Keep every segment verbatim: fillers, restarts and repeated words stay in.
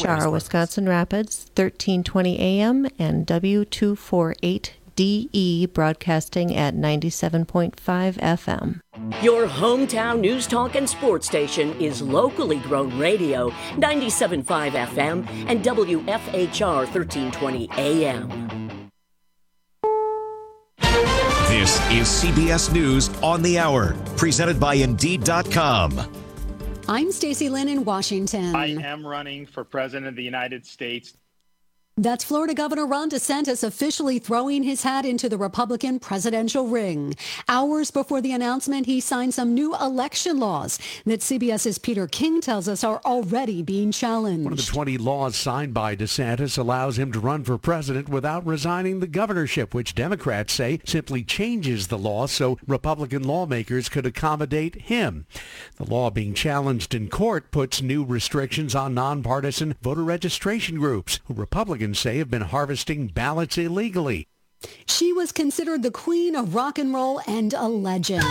R, Wisconsin Rapids, thirteen twenty A M, and W two forty-eight D E, broadcasting at ninety-seven point five F M. Your hometown news talk and sports station is locally grown radio, ninety-seven point five F M and W F H R thirteen twenty A M. This is C B S News on the Hour, presented by Indeed dot com. I'm Stacey Lynn in Washington. I am running for President of the United States. That's Florida Governor Ron DeSantis officially throwing his hat into the Republican presidential ring. Hours before the announcement, he signed some new election laws that CBS's Peter King tells us are already being challenged. One of the twenty laws signed by DeSantis allows him to run for president without resigning the governorship, which Democrats say simply changes the law so Republican lawmakers could accommodate him. The law being challenged in court puts new restrictions on nonpartisan voter registration groups, who Republicans say have been harvesting ballots illegally. She was considered the queen of rock and roll and a legend.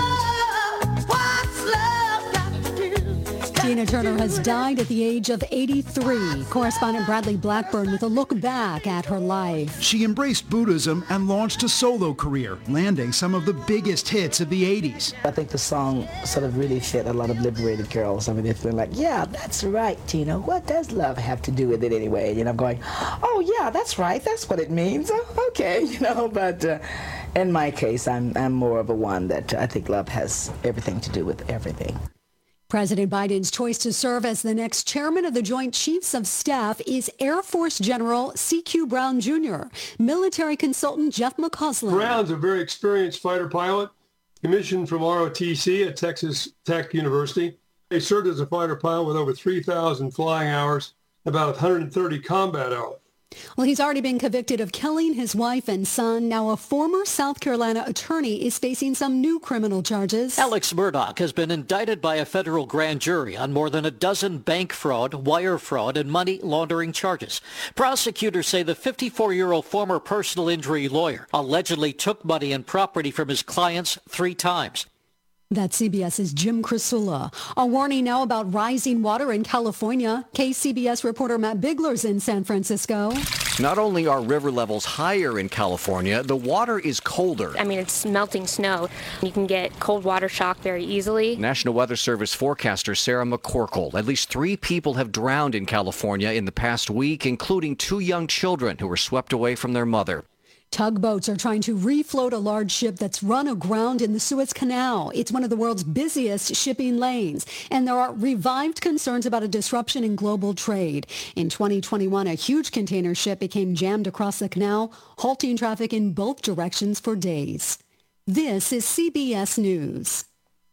Tina Turner has died at the age of eighty-three. Correspondent Bradley Blackburn with a look back at her life. She embraced Buddhism and launched a solo career, landing some of the biggest hits of the eighties. I think the song sort of really fit a lot of liberated girls. I mean, they're feeling like, yeah, that's right, Tina. What does love have to do with it anyway? And I'm going, oh, yeah, that's right. That's what it means. Oh, okay, you know, but uh, in my case, I'm, I'm more of a one that I think love has everything to do with everything. President Biden's choice to serve as the next chairman of the Joint Chiefs of Staff is Air Force General C Q Brown Junior Military consultant Jeff McCausland. Brown's a very experienced fighter pilot, commissioned from R O T C at Texas Tech University. He served as a fighter pilot with over three thousand flying hours, about one hundred thirty combat hours. Well, he's already been convicted of killing his wife and son. Now a former South Carolina attorney is facing some new criminal charges. Alex Murdaugh has been indicted by a federal grand jury on more than a dozen bank fraud, wire fraud, and money laundering charges. Prosecutors say the fifty-four-year-old former personal injury lawyer allegedly took money and property from his clients three times. That's CBS's Jim Crisula. A warning now about rising water in California. K C B S reporter Matt Bigler's in San Francisco. Not only are river levels higher in California, the water is colder. I mean, it's melting snow. You can get cold water shock very easily. National Weather Service forecaster Sarah McCorkle. At least three people have drowned in California in the past week, including two young children who were swept away from their mother. Tugboats are trying to refloat a large ship that's run aground in the Suez Canal. It's one of the world's busiest shipping lanes, and there are revived concerns about a disruption in global trade. In twenty twenty-one, a huge container ship became jammed across the canal, halting traffic in both directions for days. This is C B S News.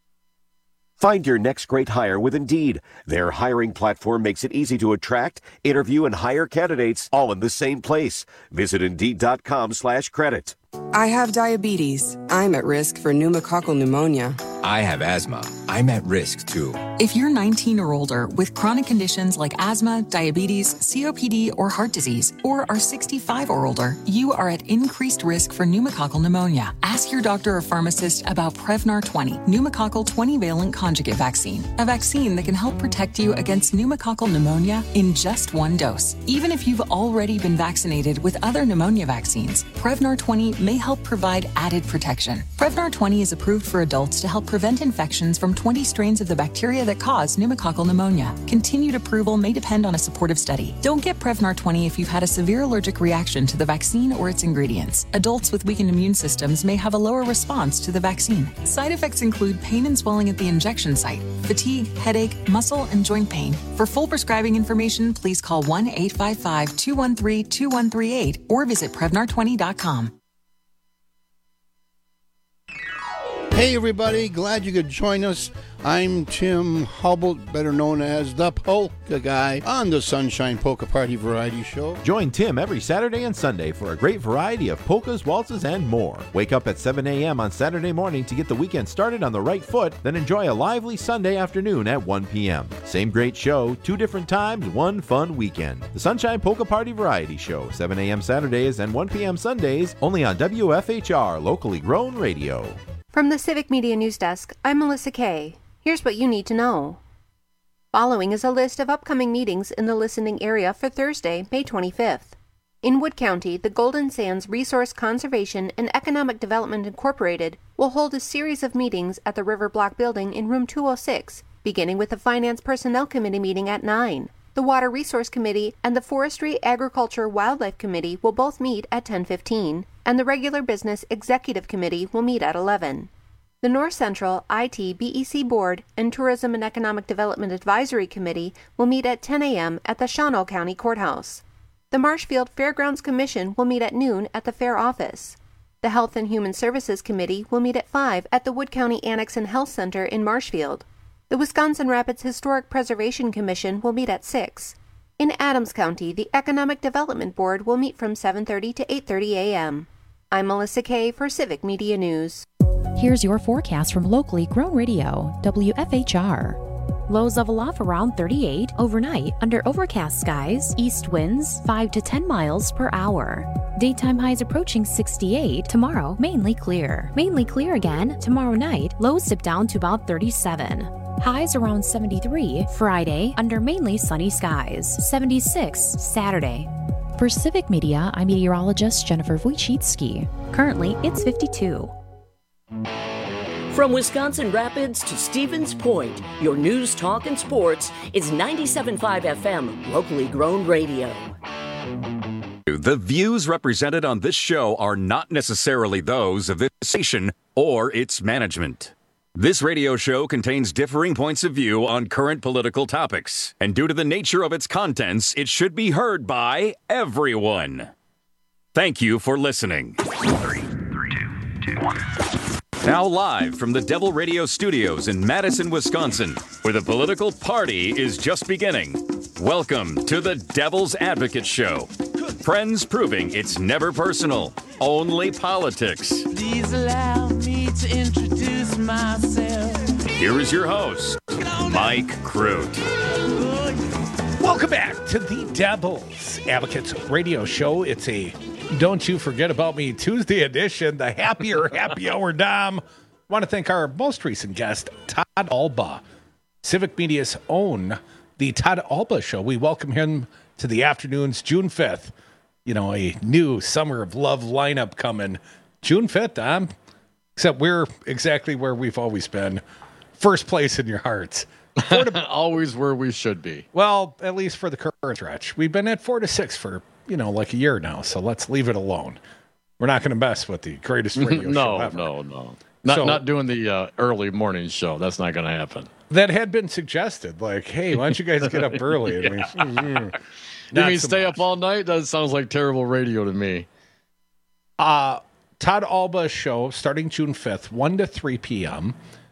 Find your next great hire with Indeed. Their hiring platform makes it easy to attract, interview, and hire candidates all in the same place. Visit Indeed.com slash credit. I have diabetes. I'm at risk for pneumococcal pneumonia. I have asthma. I'm at risk too. If you're nineteen or older with chronic conditions like asthma, diabetes, C O P D, or heart disease, or are sixty-five or older, you are at increased risk for pneumococcal pneumonia. Ask your doctor or pharmacist about Prevnar twenty, pneumococcal twenty-valent conjugate vaccine, a vaccine that can help protect you against pneumococcal pneumonia in just one dose. Even if you've already been vaccinated with other pneumonia vaccines, Prevnar twenty may help provide added protection. Prevnar twenty is approved for adults to help prevent infections from twenty strains of the bacteria that cause pneumococcal pneumonia. Continued approval may depend on a supportive study. Don't get Prevnar twenty if you've had a severe allergic reaction to the vaccine or its ingredients. Adults with weakened immune systems may have a lower response to the vaccine. Side effects include pain and swelling at the injection site, fatigue, headache, muscle, and joint pain. For full prescribing information, please call one eight five five, two one three, two one three eight or visit Prevnar twenty dot com. Hey everybody, glad you could join us. I'm Tim Hubble, better known as the Polka Guy, on the Sunshine Polka Party Variety Show. Join Tim every Saturday and Sunday for a great variety of polkas, waltzes, and more. Wake up at seven a.m. on Saturday morning to get the weekend started on the right foot, then enjoy a lively Sunday afternoon at one p.m. Same great show, two different times, one fun weekend. The Sunshine Polka Party Variety Show, seven a.m. Saturdays and one p.m. Sundays, only on W F H R, locally grown radio. From the Civic Media News Desk, I'm Melissa Kay. Here's what you need to know. Following is a list of upcoming meetings in the listening area for Thursday, May twenty-fifth. In Wood County, the Golden Sands Resource Conservation and Economic Development Incorporated will hold a series of meetings at the River Block Building in room two oh six, beginning with the Finance Personnel Committee meeting at nine. The Water Resource Committee and the Forestry, Agriculture, Wildlife Committee will both meet at ten fifteen, and the Regular Business Executive Committee will meet at eleven. The North Central I T B E C Board and Tourism and Economic Development Advisory Committee will meet at ten a.m. at the Shawano County Courthouse. The Marshfield Fairgrounds Commission will meet at noon at the Fair Office. The Health and Human Services Committee will meet at five at the Wood County Annex and Health Center in Marshfield. The Wisconsin Rapids Historic Preservation Commission will meet at six. In Adams County, the Economic Development Board will meet from seven thirty to eight thirty a.m. I'm Melissa Kay for Civic Media News. Here's your forecast from locally grown radio, W F H R. Lows level off around thirty-eight overnight under overcast skies, east winds five to ten miles per hour. Daytime highs approaching sixty-eight, tomorrow mainly clear. Mainly clear again tomorrow night, lows dip down to about thirty-seven. Highs around seventy-three Friday under mainly sunny skies, seventy-six Saturday. For Civic Media, I'm meteorologist Jennifer Wojcicki. Currently, it's fifty-two. From Wisconsin Rapids to Stevens Point, your news, talk, and sports is ninety-seven point five F M, locally grown radio. The views represented on this show are not necessarily those of this station or its management. This radio show contains differing points of view on current political topics, and due to the nature of its contents, it should be heard by everyone. Thank you for listening. Three, three, two, two, one. Now live from the Devil Radio Studios in Madison, Wisconsin, where the political party is just beginning. Welcome to the Devil's Advocate Show. Friends proving it's never personal, only politics. Please allow me to introduce myself. Here is your host, Mike Crute. Welcome back to the Devil's Advocates Radio Show. It's a Don't You Forget About Me Tuesday edition, the happier happy hour Dom. I want to thank our most recent guest, Todd Alba, Civic Media's own, the Todd Alba Show. We welcome him to the afternoons, June fifth. You know, a new Summer of Love lineup coming June fifth, Dom. Except we're exactly where we've always been. First place in your hearts. To, always where we should be. Well, at least for the current stretch. We've been at four to six for, you know, like a year now, so let's leave it alone. We're not going to mess with the greatest radio no, show ever. No, no, no. Not, so, not doing the uh, early morning show. That's not going to happen. That had been suggested. Like, hey, why don't you guys get up early? yeah. I mean, mm, you mean so stay much. up all night? That sounds like terrible radio to me. Uh, Todd Alba Show starting June fifth, one to three p.m.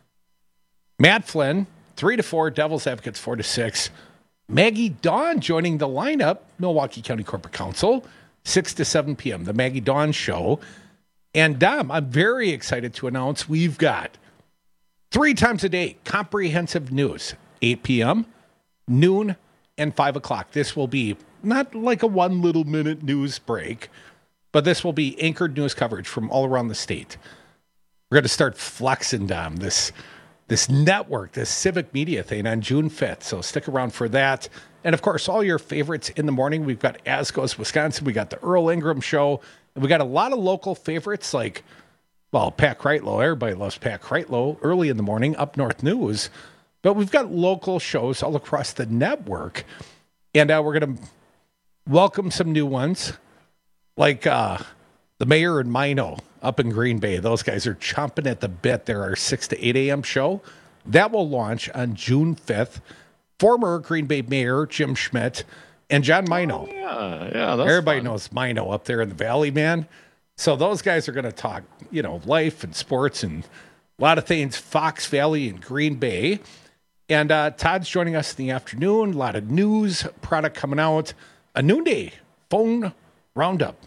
Matt Flynn, three to four, Devil's Advocates, four to six. Maggie Dawn joining the lineup, Milwaukee County Corporate Council, six to seven p.m., the Maggie Dawn Show. And Dom, I'm very excited to announce we've got three times a day, comprehensive news, eight p.m., noon, and five o'clock. This will be not like a one little minute news break, but this will be anchored news coverage from all around the state. We're going to start flexing, Dom, this this network, this civic media thing on June fifth. So stick around for that. And of course, all your favorites in the morning. We've got As Goes Wisconsin. We got the Earl Ingram Show. And we got a lot of local favorites like, well, Pat Kreitlow. Everybody loves Pat Kreitlow early in the morning, Up North News. But we've got local shows all across the network. And uh, we're going to welcome some new ones like uh, the Mayor and Mino up in Green Bay. Those guys are chomping at the bit. They're our six to eight a.m. show. That will launch on June fifth. Former Green Bay Mayor Jim Schmidt and John Mino. Oh, yeah, yeah. That's Everybody fun. knows Mino up there in the Valley, man. So those guys are going to talk, you know, life and sports and a lot of things, Fox Valley and Green Bay. And uh, Todd's joining us in the afternoon. A lot of news, product coming out. A noonday phone roundup.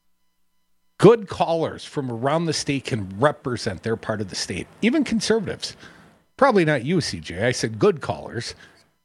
Good callers from around the state can represent their part of the state. Even conservatives. Probably not you, C J. I said good callers.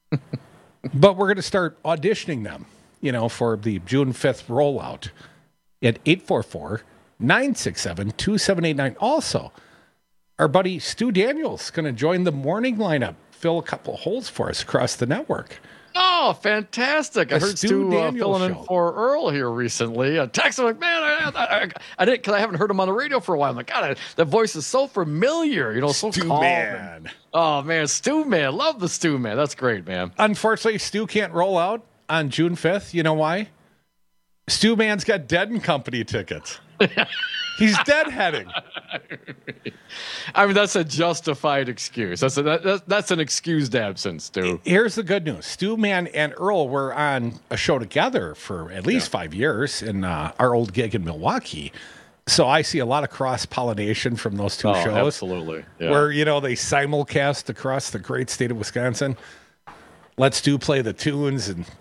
But we're going to start auditioning them, you know, for the June fifth rollout at eight four four, nine six seven, two seven eight nine. Also, our buddy Stu Daniels is going to join the morning lineup fill a couple of holes for us across the network. Oh, fantastic. I The heard Stu Stu uh, Daniels filling show. in for Earl here recently. I texted him, like, man, I, I, I, I didn't, because I haven't heard him on the radio for a while. I'm like, God, I, that voice is so familiar, you know, so Stu calm. Man. And- oh, man, Stu Man. Love the Stu Man. That's great, man. Unfortunately, Stu can't roll out on June fifth. You know why? Stu Man's got Dead and Company tickets. He's deadheading. I mean, that's a justified excuse. That's a, that, that, that's an excused absence, Stu. Here's the good news. Stu Man and Earl were on a show together for at least yeah. five years in uh, our old gig in Milwaukee. So I see a lot of cross-pollination from those two oh, shows. Absolutely. Yeah. Where, you know, they simulcast across the great state of Wisconsin. Let Stu play the tunes and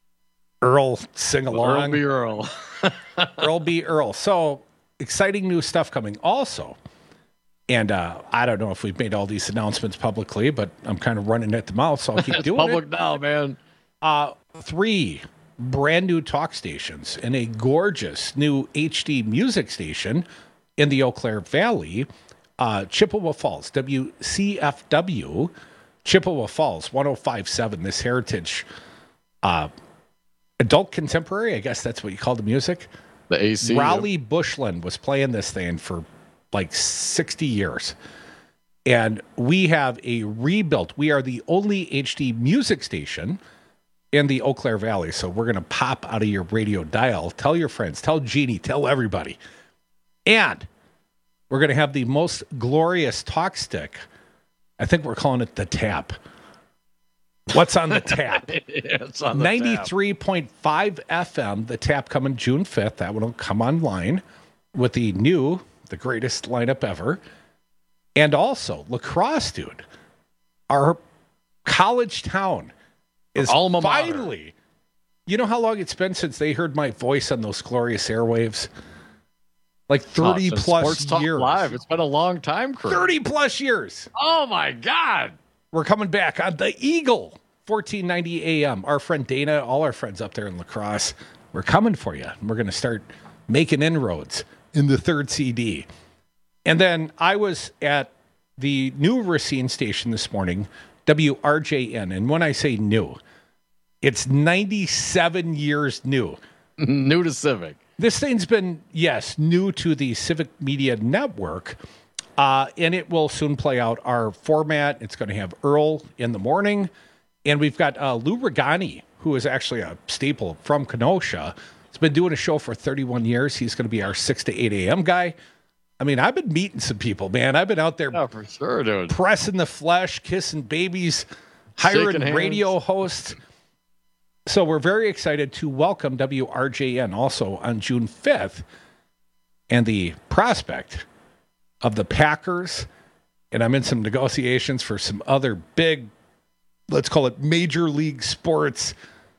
Earl sing along. Earl be Earl. Earl be Earl. So exciting new stuff coming also. And uh, I don't know if we've made all these announcements publicly, but I'm kind of running at the mouth, so I'll keep it's doing public it. now, man. Uh, three brand new talk stations and a gorgeous new H D music station in the Eau Claire Valley. Uh, Chippewa Falls, W C F W, Chippewa Falls, one oh five point seven, this heritage uh, adult contemporary, I guess that's what you call the music. The A C. Raleigh Bushland was playing this thing for like sixty years. And we have a rebuilt, we are the only H D music station in the Eau Claire Valley. So we're going to pop out of your radio dial. Tell your friends, tell Jeannie, tell everybody. And we're going to have the most glorious talk stick. I think we're calling it the tap. What's on the tap? yeah, it's on the ninety-three point five F M, the tap coming June fifth. That one will come online with the new, the greatest lineup ever. And also, lacrosse, dude. Our college town is Alma mater. finally, you know how long it's been since they heard my voice on those glorious airwaves? Like thirty oh, plus Sports Talk years. Live. It's been a long time, Chris. thirty plus years. Oh, my God. We're coming back on the Eagle, fourteen ninety A M. Our friend Dana, all our friends up there in lacrosse, we're coming for you. We're going to start making inroads in the third C D. And then I was at the new Racine station this morning, W R J N. And when I say new, it's ninety-seven years new. New to Civic. This thing's been, yes, new to the Civic Media Network. Uh, and it will soon play out our format. It's going to have Earl in the morning. And we've got uh, Lou Regani, who is actually a staple from Kenosha. He's been doing a show for thirty-one years. He's going to be our six to eight A M guy. I mean, I've been meeting some people, man. I've been out there yeah, for sure, dude. pressing the flesh, kissing babies, hiring radio hosts. So we're very excited to welcome W R J N also on June fifth. And the prospect of the Packers, and I'm in some negotiations for some other big, let's call it major league sports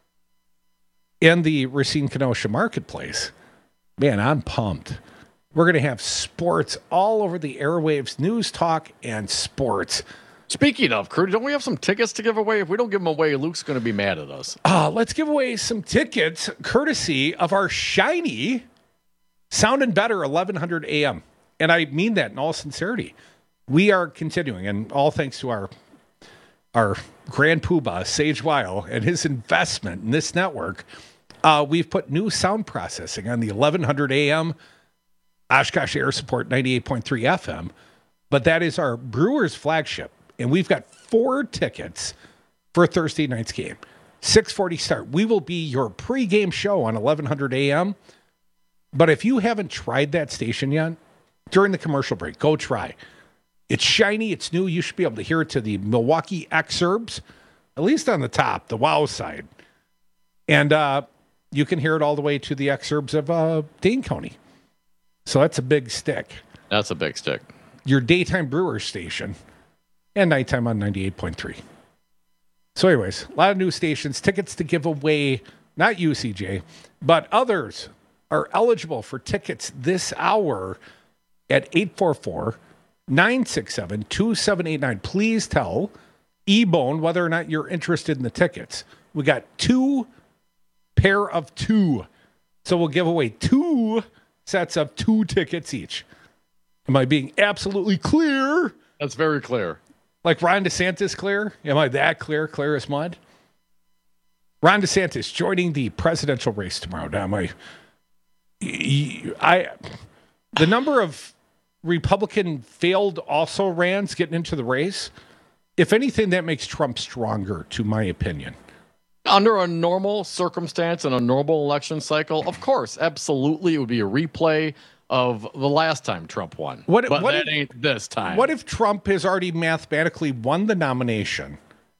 in the Racine Kenosha marketplace. Man, I'm pumped. We're going to have sports all over the airwaves, news, talk, and sports. Speaking of, Crew, don't we have some tickets to give away? If we don't give them away, Luke's going to be mad at us. Uh, let's give away some tickets courtesy of our shiny Sounding Better eleven hundred A M. And I mean that in all sincerity. We are continuing, and all thanks to our our grand poobah, Sage Weil, and his investment in this network, uh, we've put new sound processing on the eleven hundred A M, Oshkosh Air Support ninety-eight point three F M. But that is our Brewers flagship. And we've got four tickets for Thursday night's game. six forty start. We will be your pregame show on eleven hundred A M. But if you haven't tried that station yet, during the commercial break, go try. It's shiny. It's new. You should be able to hear it to the Milwaukee exurbs, at least on the top, the wow side. And uh, you can hear it all the way to the exurbs of uh, Dane County. So that's a big stick. That's a big stick. Your daytime Brewers station. And nighttime on ninety-eight point three. So anyways, a lot of new stations, tickets to give away, not you, C J, but others are eligible for tickets this hour at eight four four, nine six seven, two seven eight nine. Please tell E-Bone whether or not you're interested in the tickets. We got two pair of two. So we'll give away two sets of two tickets each. Am I being absolutely clear? That's very clear. Like Ron DeSantis clear? Am I that clear? Clear as mud? Ron DeSantis joining the presidential race tomorrow. Now, my, I, the number of Republican failed also-rans getting into the race, if anything, that makes Trump stronger, to my opinion. Under a normal circumstance and a normal election cycle, of course, absolutely, it would be a replay of the last time Trump won. What, but what that if, ain't this time. What if Trump has already mathematically won the nomination,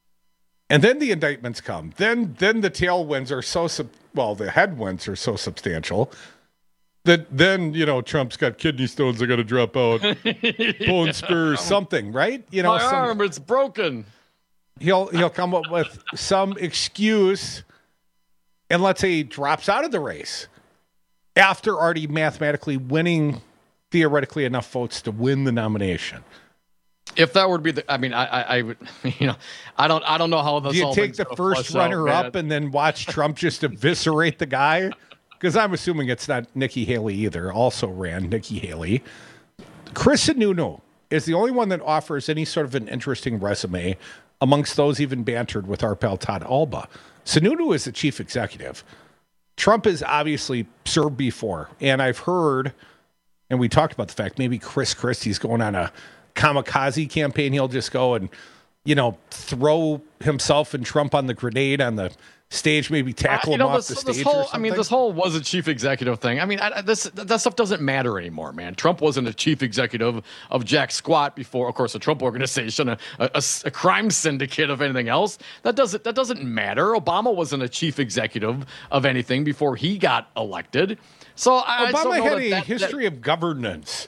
and then the indictments come? Then then the tailwinds are so, sub, well, the headwinds are so substantial that then, you know, Trump's got kidney stones that got to drop out, bone yeah. spurs, something, right? You know, My some, arm, it's broken. He'll he'll come up with some excuse, and let's say he drops out of the race after already mathematically winning theoretically enough votes to win the nomination. If that would be the, I mean, I, I, I would, you know, I don't, I don't know how this. Do you all take the first runner out, up and then watch Trump just eviscerate the guy? Because I'm assuming it's not Nikki Haley either. Also ran Nikki Haley. Chris Sununu is the only one that offers any sort of an interesting resume amongst those even bantered with our pal Todd Alba. Sununu is the chief executive. Trump has obviously served before, and I've heard, and we talked about the fact maybe Chris Christie's going on a kamikaze campaign. He'll just go and, you know, throw himself and Trump on the grenade on the stage, maybe tackle uh, you know, him this, off the this stage whole, or something. I mean, this whole was a chief executive thing. I mean, I, this that stuff doesn't matter anymore, man. Trump wasn't a chief executive of Jack Squat before, of course, a Trump organization, a, a, a crime syndicate of anything else. That doesn't that doesn't matter. Obama wasn't a chief executive of anything before he got elected. So I, Obama I don't know had that, a that, history that, of governance.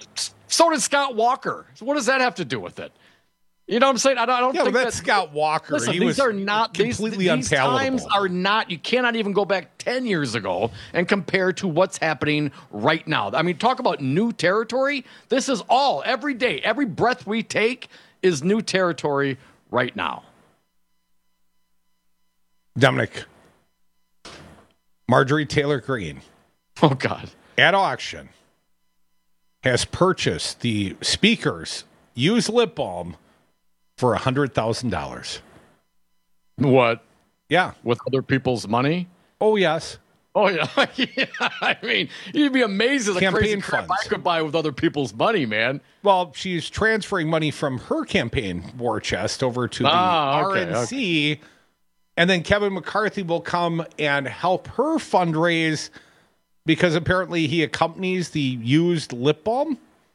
So did Scott Walker. So what does that have to do with it? You know what I'm saying? I don't, I don't yeah, think well, that's that, Scott Walker. Listen, he these was are not completely these, these unpalatable. times are not. You cannot even go back ten years ago and compare to what's happening right now. I mean, talk about new territory. This is all every day, every breath we take is new territory right now. Dominic, Marjorie Taylor Greene. Oh God! At auction, has purchased the speaker's used lip balm for a hundred thousand dollars. What? Yeah, with other people's money. Oh yes. Oh yeah. yeah. I mean, you'd be amazed at the Campaign crazy crap funds. I could buy with other people's money, man. Well, she's transferring money from her campaign war chest over to the ah, okay, R N C, okay. And then Kevin McCarthy will come and help her fundraise because apparently he accompanies the used lip balm.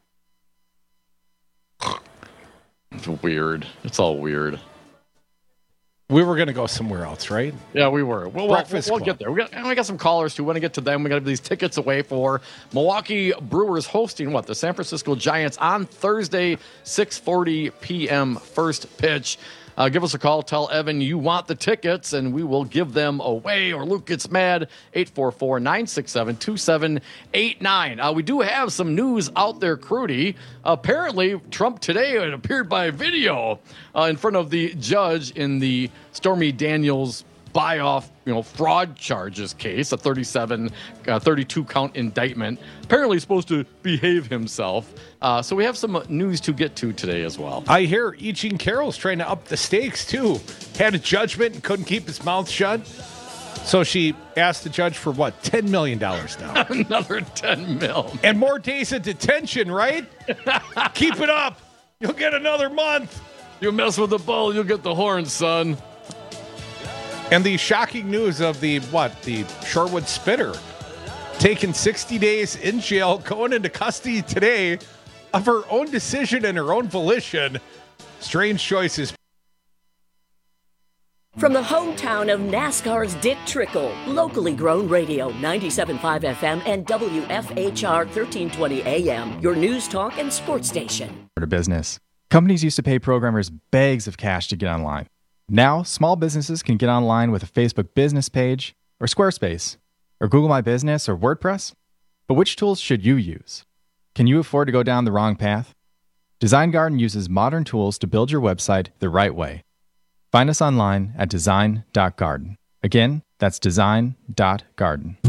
It's weird. It's all weird. We were going to go somewhere else, right? Yeah, we were. Well, Breakfast we'll, we'll get there. We got, we got some callers too. We want to get to them. We got to give these tickets away for Milwaukee Brewers hosting what? The San Francisco Giants on Thursday, six forty p.m. first pitch. Uh, give us a call. Tell Evan you want the tickets, and we will give them away. Or Luke gets mad. eight four four, nine six seven, two seven eight nine. Uh, we do have some news out there, Crudy. Apparently, Trump today had appeared by video uh, in front of the judge in the Stormy Daniels buy-off, you know, fraud charges case, a thirty-seven, uh, thirty-two count indictment. Apparently, he's supposed to behave himself. Uh, so we have some news to get to today as well. I hear E. Jean Carroll's trying to up the stakes too. Had a judgment and couldn't keep his mouth shut. So she asked the judge for what, ten million dollars now. Another ten mil. And more days of detention, right? Keep it up. You'll get another month. You mess with the bull, you'll get the horn, son. And the shocking news of the, what, the Shorewood Spitter taking sixty days in jail, going into custody today of her own decision and her own volition. Strange choices. From the hometown of NASCAR's Dick Trickle, locally grown radio, ninety-seven point five F M and W F H R thirteen twenty A M, your news talk and sports station. To business. Companies used to pay programmers bags of cash to get online. Now, small businesses can get online with a Facebook business page, or Squarespace, or Google My Business, or WordPress. But which tools should you use? Can you afford to go down the wrong path? Design Garden uses modern tools to build your website the right way. Find us online at design dot garden. Again, that's design dot garden.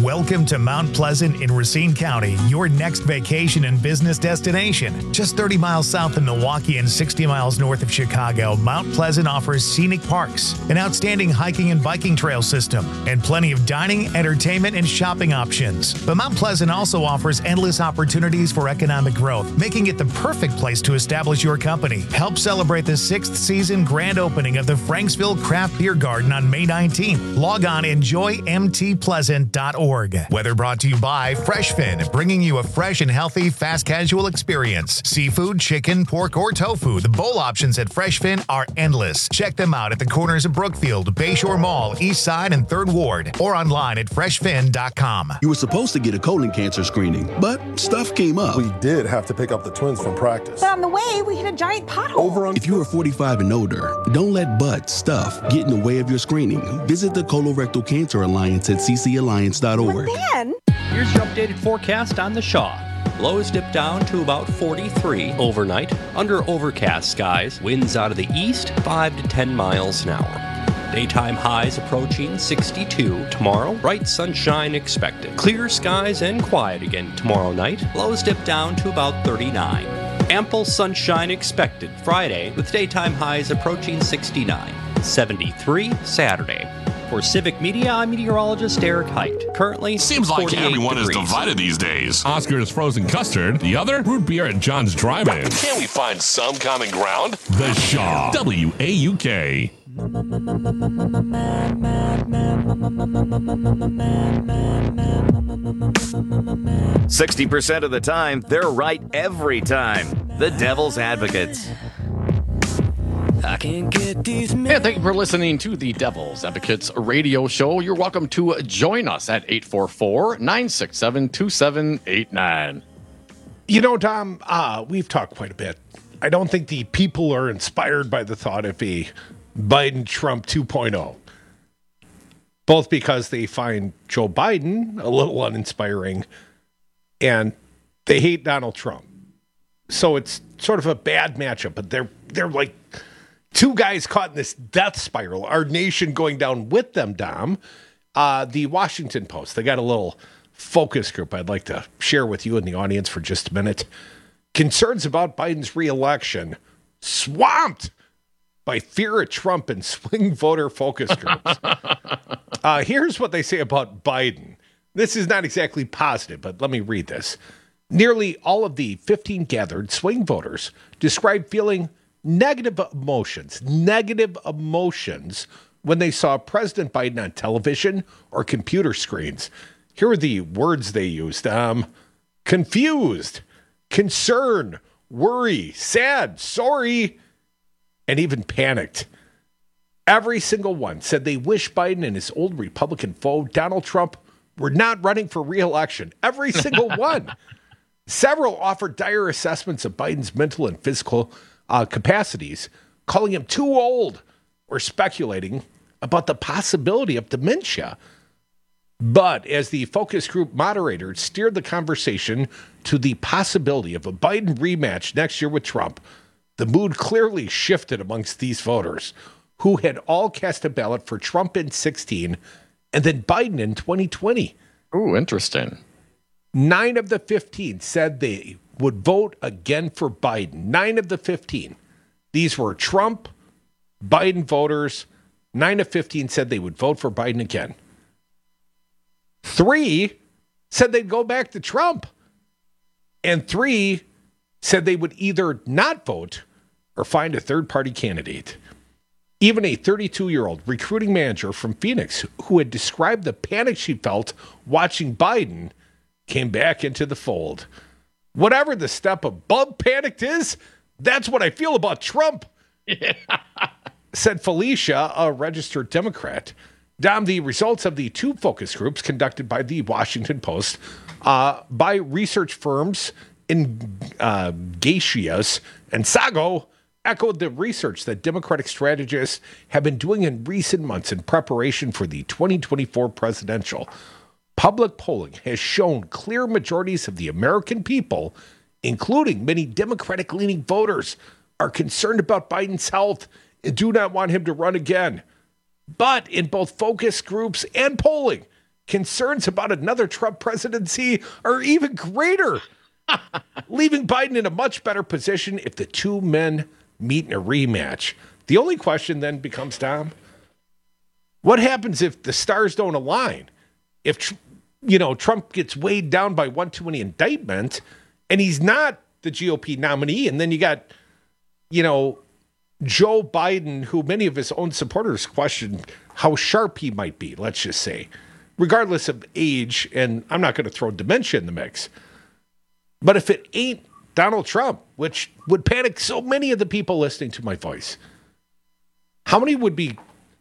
Welcome to Mount Pleasant in Racine County, your next vacation and business destination. Just thirty miles south of Milwaukee and sixty miles north of Chicago, Mount Pleasant offers scenic parks, an outstanding hiking and biking trail system, and plenty of dining, entertainment, and shopping options. But Mount Pleasant also offers endless opportunities for economic growth, making it the perfect place to establish your company. Help celebrate the sixth season grand opening of the Franksville Craft Beer Garden on May nineteenth. Log on enjoy m t pleasant dot org. Weather brought to you by FreshFin, bringing you a fresh and healthy fast casual experience. Seafood, chicken, pork, or tofu, the bowl options at FreshFin are endless. Check them out at the corners of Brookfield, Bayshore Mall, East Side, and third Ward, or online at fresh fin dot com. You were supposed to get a colon cancer screening, but stuff came up. We did have to pick up the twins from practice. But on the way, we hit a giant pothole. Over on- if you are forty-five and older, don't let butt stuff get in the way of your screening. Visit the Colorectal Cancer Alliance at c c alliance dot org. Man. Here's your updated forecast on the Shaw. Lows dip down to about forty-three overnight. Under overcast skies, winds out of the east, five to ten miles an hour. Daytime highs approaching sixty-two tomorrow. Bright sunshine expected. Clear skies and quiet again tomorrow night. Lows dip down to about thirty-nine. Ample sunshine expected Friday with daytime highs approaching sixty-nine. seventy-three Saturday. For Civic Media, I'm meteorologist Eric Height. Currently, seems like everyone degrees. is divided these days. Oscar's frozen custard, the other root beer at John's Drive-In. Can't we find some common ground? The Shaw, W A U K. sixty percent of the time, they're right every time. The Devil's Advocates. I can't get these and thank you for listening to the Devil's Advocates radio show. You're welcome to join us at eight four four, nine six seven, two seven eight nine. You know, Tom, uh, we've talked quite a bit. I don't think the people are inspired by the thought of a Biden-Trump two point oh. Both because they find Joe Biden a little uninspiring and they hate Donald Trump. So it's sort of a bad matchup, but they're they're like two guys caught in this death spiral. Our nation going down with them, Dom. Uh, the Washington Post, they got a little focus group I'd like to share with you in the audience for just a minute. Concerns about Biden's reelection swamped by fear of Trump and swing voter focus groups. uh, here's what they say about Biden. This is not exactly positive, but let me read this. Nearly all of the fifteen gathered swing voters described feeling negative emotions, negative emotions when they saw President Biden on television or computer screens. Here are the words they used. Um, confused, concern, worry, sad, sorry, and even panicked. Every single one said they wish Biden and his old Republican foe, Donald Trump, were not running for re-election. Every single one. Several offered dire assessments of Biden's mental and physical uh, capacities, calling him too old or speculating about the possibility of dementia. But as the focus group moderator steered the conversation to the possibility of a Biden rematch next year with Trump, the mood clearly shifted amongst these voters who had all cast a ballot for Trump in sixteen and then Biden in twenty twenty. Ooh, interesting. Nine of the fifteen said they would vote again for Biden. Nine of the fifteen. These were Trump, Biden voters. Nine of fifteen said they would vote for Biden again. Three said they'd go back to Trump. And three said they would either not vote or find a third-party candidate. Even a thirty-two-year-old recruiting manager from Phoenix who had described the panic she felt watching Biden came back into the fold. Whatever the step above panicked is, that's what I feel about Trump, yeah. said Felicia, a registered Democrat. Dom, the results of the two focus groups conducted by the Washington Post uh, by research firms in uh, Gacius and Sago echoed the research that Democratic strategists have been doing in recent months in preparation for the twenty twenty-four presidential. Public polling has shown clear majorities of the American people, including many Democratic-leaning voters, are concerned about Biden's health and do not want him to run again. But in both focus groups and polling, concerns about another Trump presidency are even greater, leaving Biden in a much better position if the two men meet in a rematch. The only question then becomes, Tom, what happens if the stars don't align? If, you know, Trump gets weighed down by one too many indictments and he's not the G O P nominee, and then you got, you know, Joe Biden, who many of his own supporters question how sharp he might be, let's just say, regardless of age, and I'm not going to throw dementia in the mix. But if it ain't Donald Trump, which would panic so many of the people listening to my voice, how many would be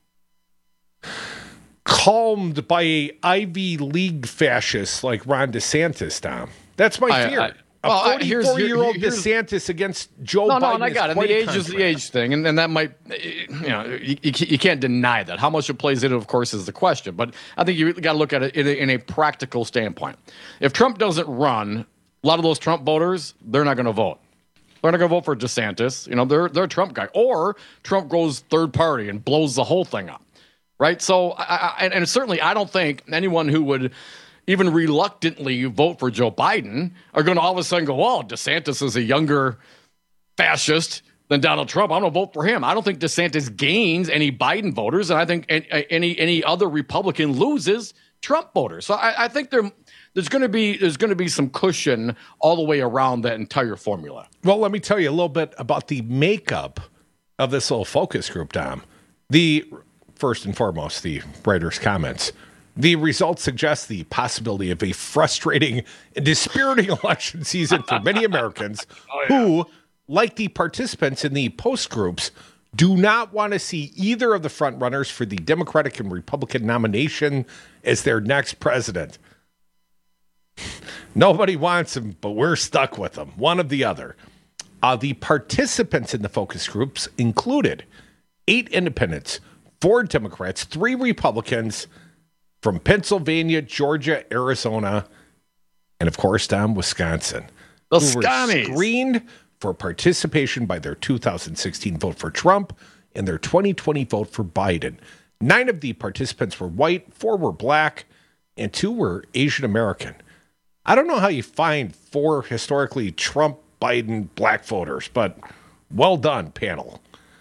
calmed by a Ivy League fascist like Ron DeSantis, Tom? That's my fear. I, I, well, a forty-four-year-old DeSantis against Joe no, Biden. No, no, I got it. The age contract. is the age thing, and, and that might, you know, you, you can't deny that. How much it plays into, of course, is the question. But I think you got to look at it in a, in a practical standpoint. If Trump doesn't run, a lot of those Trump voters, they're not going to vote. They're not going to vote for DeSantis. You know, they're they're a Trump guy. Or Trump goes third party and blows the whole thing up, right? So, I, I, and, and certainly, I don't think anyone who would even reluctantly vote for Joe Biden are going to all of a sudden go, "Oh, DeSantis is a younger fascist than Donald Trump. I'm going to vote for him." I don't think DeSantis gains any Biden voters, and I think any any other Republican loses Trump voters. So, I, I think there. There's going to be there's going to be some cushion all the way around that entire formula. Well, let me tell you a little bit about the makeup of this little focus group, Tom. The first and foremost, the writer's comments. The results suggest the possibility of a frustrating and dispiriting election season for many Americans oh, yeah. who, like the participants in the post groups, do not want to see either of the front runners for the Democratic and Republican nomination as their next president. Nobody wants him, but we're stuck with him, one of the other. Uh, the participants in the focus groups included eight independents, four Democrats, three Republicans from Pennsylvania, Georgia, Arizona, and of course, down Wisconsin. The who Scotties. were screened for participation by their two thousand sixteen vote for Trump and their twenty twenty vote for Biden. Nine of the participants were white, four were black, and two were Asian American. I don't know how you find four historically Trump, Biden, black voters, but well done, panel.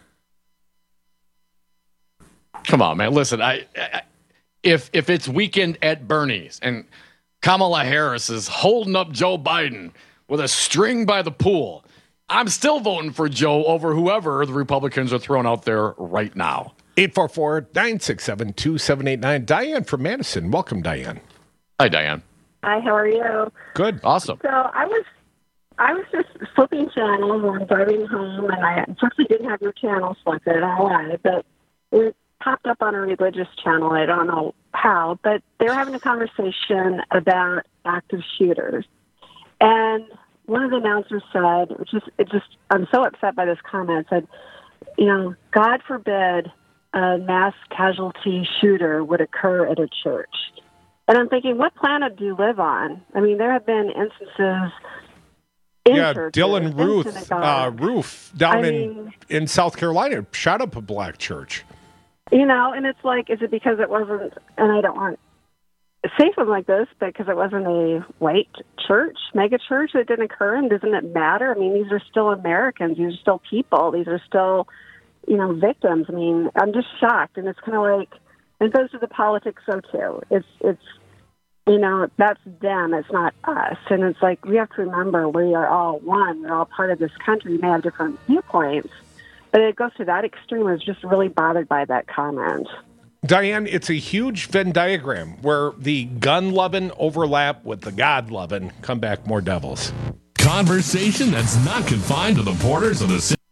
Come on, man. Listen, I, I if if it's weekend at Bernie's and Kamala Harris is holding up Joe Biden with a string by the pool, I'm still voting for Joe over whoever the Republicans are throwing out there right now. eight four four, nine six seven, two seven eight nine. Diane from Madison. Welcome, Diane. Hi, Diane. Hi, how are you? Good. Awesome. So I was I was just flipping channels when driving home, and I unfortunately didn't have your channel selected. I lied, but it popped up on a religious channel. I don't know how, but they were having a conversation about active shooters. And one of the announcers said, which is, it just, I'm so upset by this comment, said, you know, God forbid a mass casualty shooter would occur at a church. And I'm thinking, what planet do you live on? I mean, there have been instances in yeah, churches, Dylan Roof, uh, Roof down I in, mean, in South Carolina shot up a black church. You know, and it's like, is it because it wasn't, and I don't want to say something like this, but because it wasn't a white church, mega church, that didn't occur, and doesn't it matter? I mean, these are still Americans. These are still people. These are still, you know, victims. I mean, I'm just shocked, and it's kind of like, and it goes to the politics, so too. It's, it's, you know, that's them. It's not us. And it's like, we have to remember we are all one. We're all part of this country. We may have different viewpoints, but it goes to that extreme. I was just really bothered by that comment. Diane, it's a huge Venn diagram where the gun-loving overlap with the God-loving come back more devils. Conversation that's not confined to the borders of the city.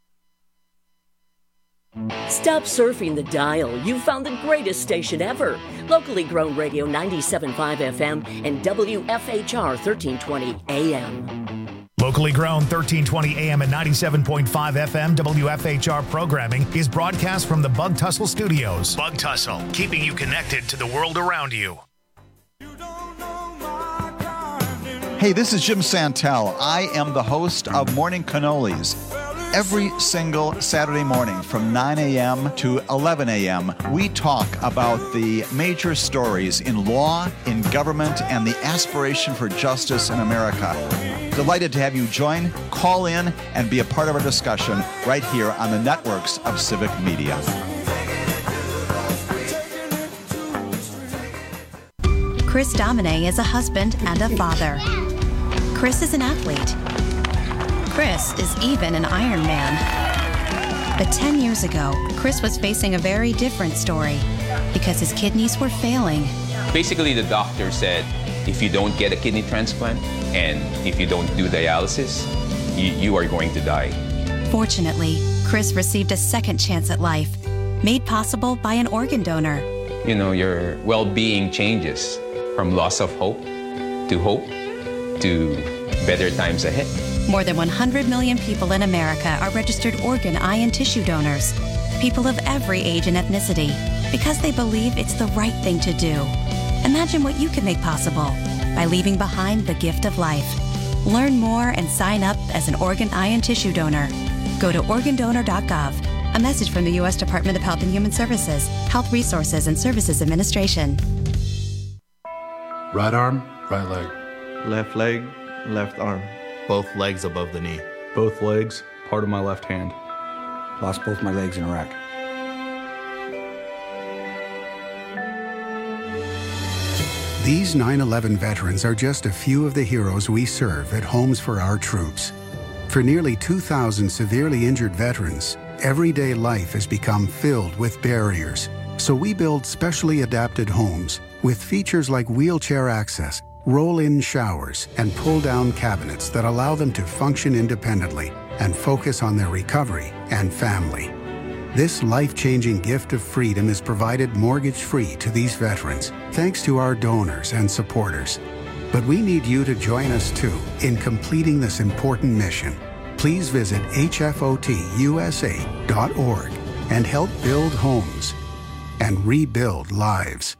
Stop surfing the dial. You found the greatest station ever. Locally grown radio ninety-seven point five F M and W F H R thirteen twenty A M. Locally grown thirteen twenty A M and ninety-seven point five F M W F H R programming is broadcast from the Bug Tussle Studios. Bug Tussle, keeping you connected to the world around you. Hey, this is Jim Santel. I am the host of Morning Cannolis. Every single Saturday morning from nine a.m. to eleven a.m., we talk about the major stories in law, in government, and the aspiration for justice in America. Delighted to have you join, call in, and be a part of our discussion right here on the networks of Civic Media. Chris Domine is a husband and a father. Chris is an athlete. Chris is even an Ironman. But ten years ago, Chris was facing a very different story because his kidneys were failing. Basically, the doctor said, if you don't get a kidney transplant and if you don't do dialysis, you, you are going to die. Fortunately, Chris received a second chance at life, made possible by an organ donor. You know, your well-being changes from loss of hope to hope to better times ahead. More than one hundred million people in America are registered organ, eye, and tissue donors. People of every age and ethnicity, because they believe it's the right thing to do. Imagine what you can make possible by leaving behind the gift of life. Learn more and sign up as an organ, eye, and tissue donor. Go to organ donor dot gov. A message from the U S Department of Health and Human Services, Health Resources and Services Administration. Right arm, right leg. Left leg, left arm. Both legs above the knee. Both legs, part of my left hand. Lost both my legs in Iraq. These nine eleven veterans are just a few of the heroes we serve at Homes for Our Troops. For nearly two thousand severely injured veterans, everyday life has become filled with barriers. So we build specially adapted homes with features like wheelchair access, roll-in showers, and pull-down cabinets that allow them to function independently and focus on their recovery and family. This life-changing gift of freedom is provided mortgage-free to these veterans, thanks to our donors and supporters. But we need you to join us too in completing this important mission. Please visit H F O T U S A dot org and help build homes and rebuild lives.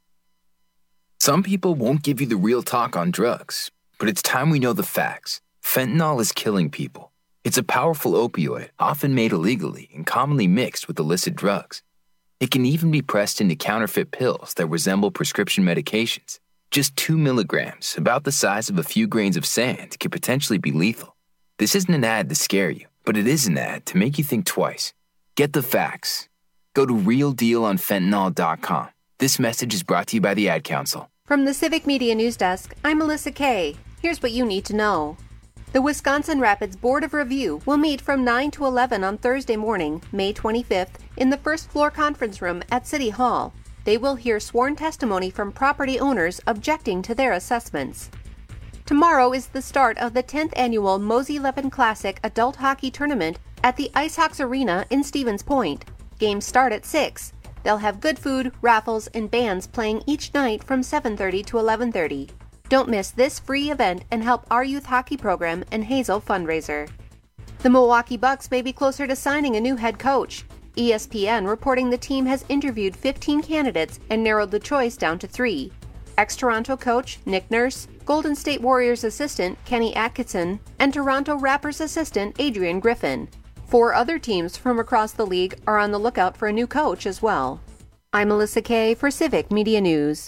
Some people won't give you the real talk on drugs, but it's time we know the facts. Fentanyl is killing people. It's a powerful opioid, often made illegally and commonly mixed with illicit drugs. It can even be pressed into counterfeit pills that resemble prescription medications. Just two milligrams, about the size of a few grains of sand, could potentially be lethal. This isn't an ad to scare you, but it is an ad to make you think twice. Get the facts. Go to real deal on fentanyl dot com. This message is brought to you by the Ad Council. From the Civic Media News Desk, I'm Melissa Kay. Here's what you need to know. The Wisconsin Rapids Board of Review will meet from nine to eleven on Thursday morning, May twenty-fifth, in the first floor conference room at City Hall. They will hear sworn testimony from property owners objecting to their assessments. Tomorrow is the start of the tenth annual Mosey Levin Classic Adult Hockey Tournament at the IceHogs Arena in Stevens Point. Games start at six. They'll have good food, raffles, and bands playing each night from seven thirty to eleven thirty. Don't miss this free event and help our youth hockey program and Hazel fundraiser. The Milwaukee Bucks may be closer to signing a new head coach. E S P N reporting the team has interviewed fifteen candidates and narrowed the choice down to three. Ex-Toronto coach Nick Nurse, Golden State Warriors assistant Kenny Atkinson, and Toronto Raptors assistant Adrian Griffin. Four other teams from across the league are on the lookout for a new coach as well. I'm Melissa Kay for Civic Media News.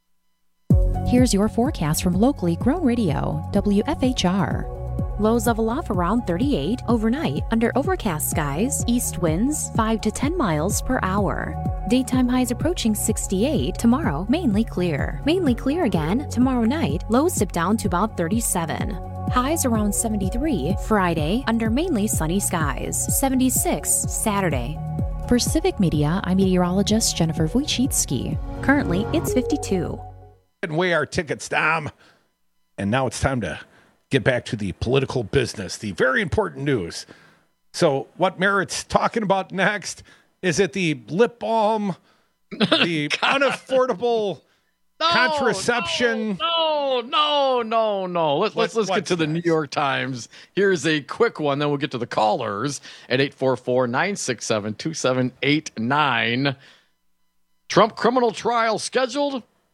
Here's your forecast from locally grown radio, W F H R. Lows level off around thirty-eight overnight under overcast skies, east winds five to ten miles per hour. Daytime highs approaching sixty-eight, tomorrow mainly clear. Mainly clear again tomorrow night, lows dip down to about thirty-seven. Highs around seventy-three Friday under mainly sunny skies, seventy-six Saturday. For Civic Media, I'm meteorologist Jennifer Wojcicki. Currently, it's fifty-two. And weigh our tickets, Dom. And now it's time to get back to the political business, the very important news. So what Merritt's talking about next, is it the lip balm, the unaffordable no, contraception? No, no, no, no. Let's let's let's get to the New York Times. Here's a quick one, then we'll get to the callers at eight four four, nine six seven, two seven eight nine. Trump criminal trial scheduled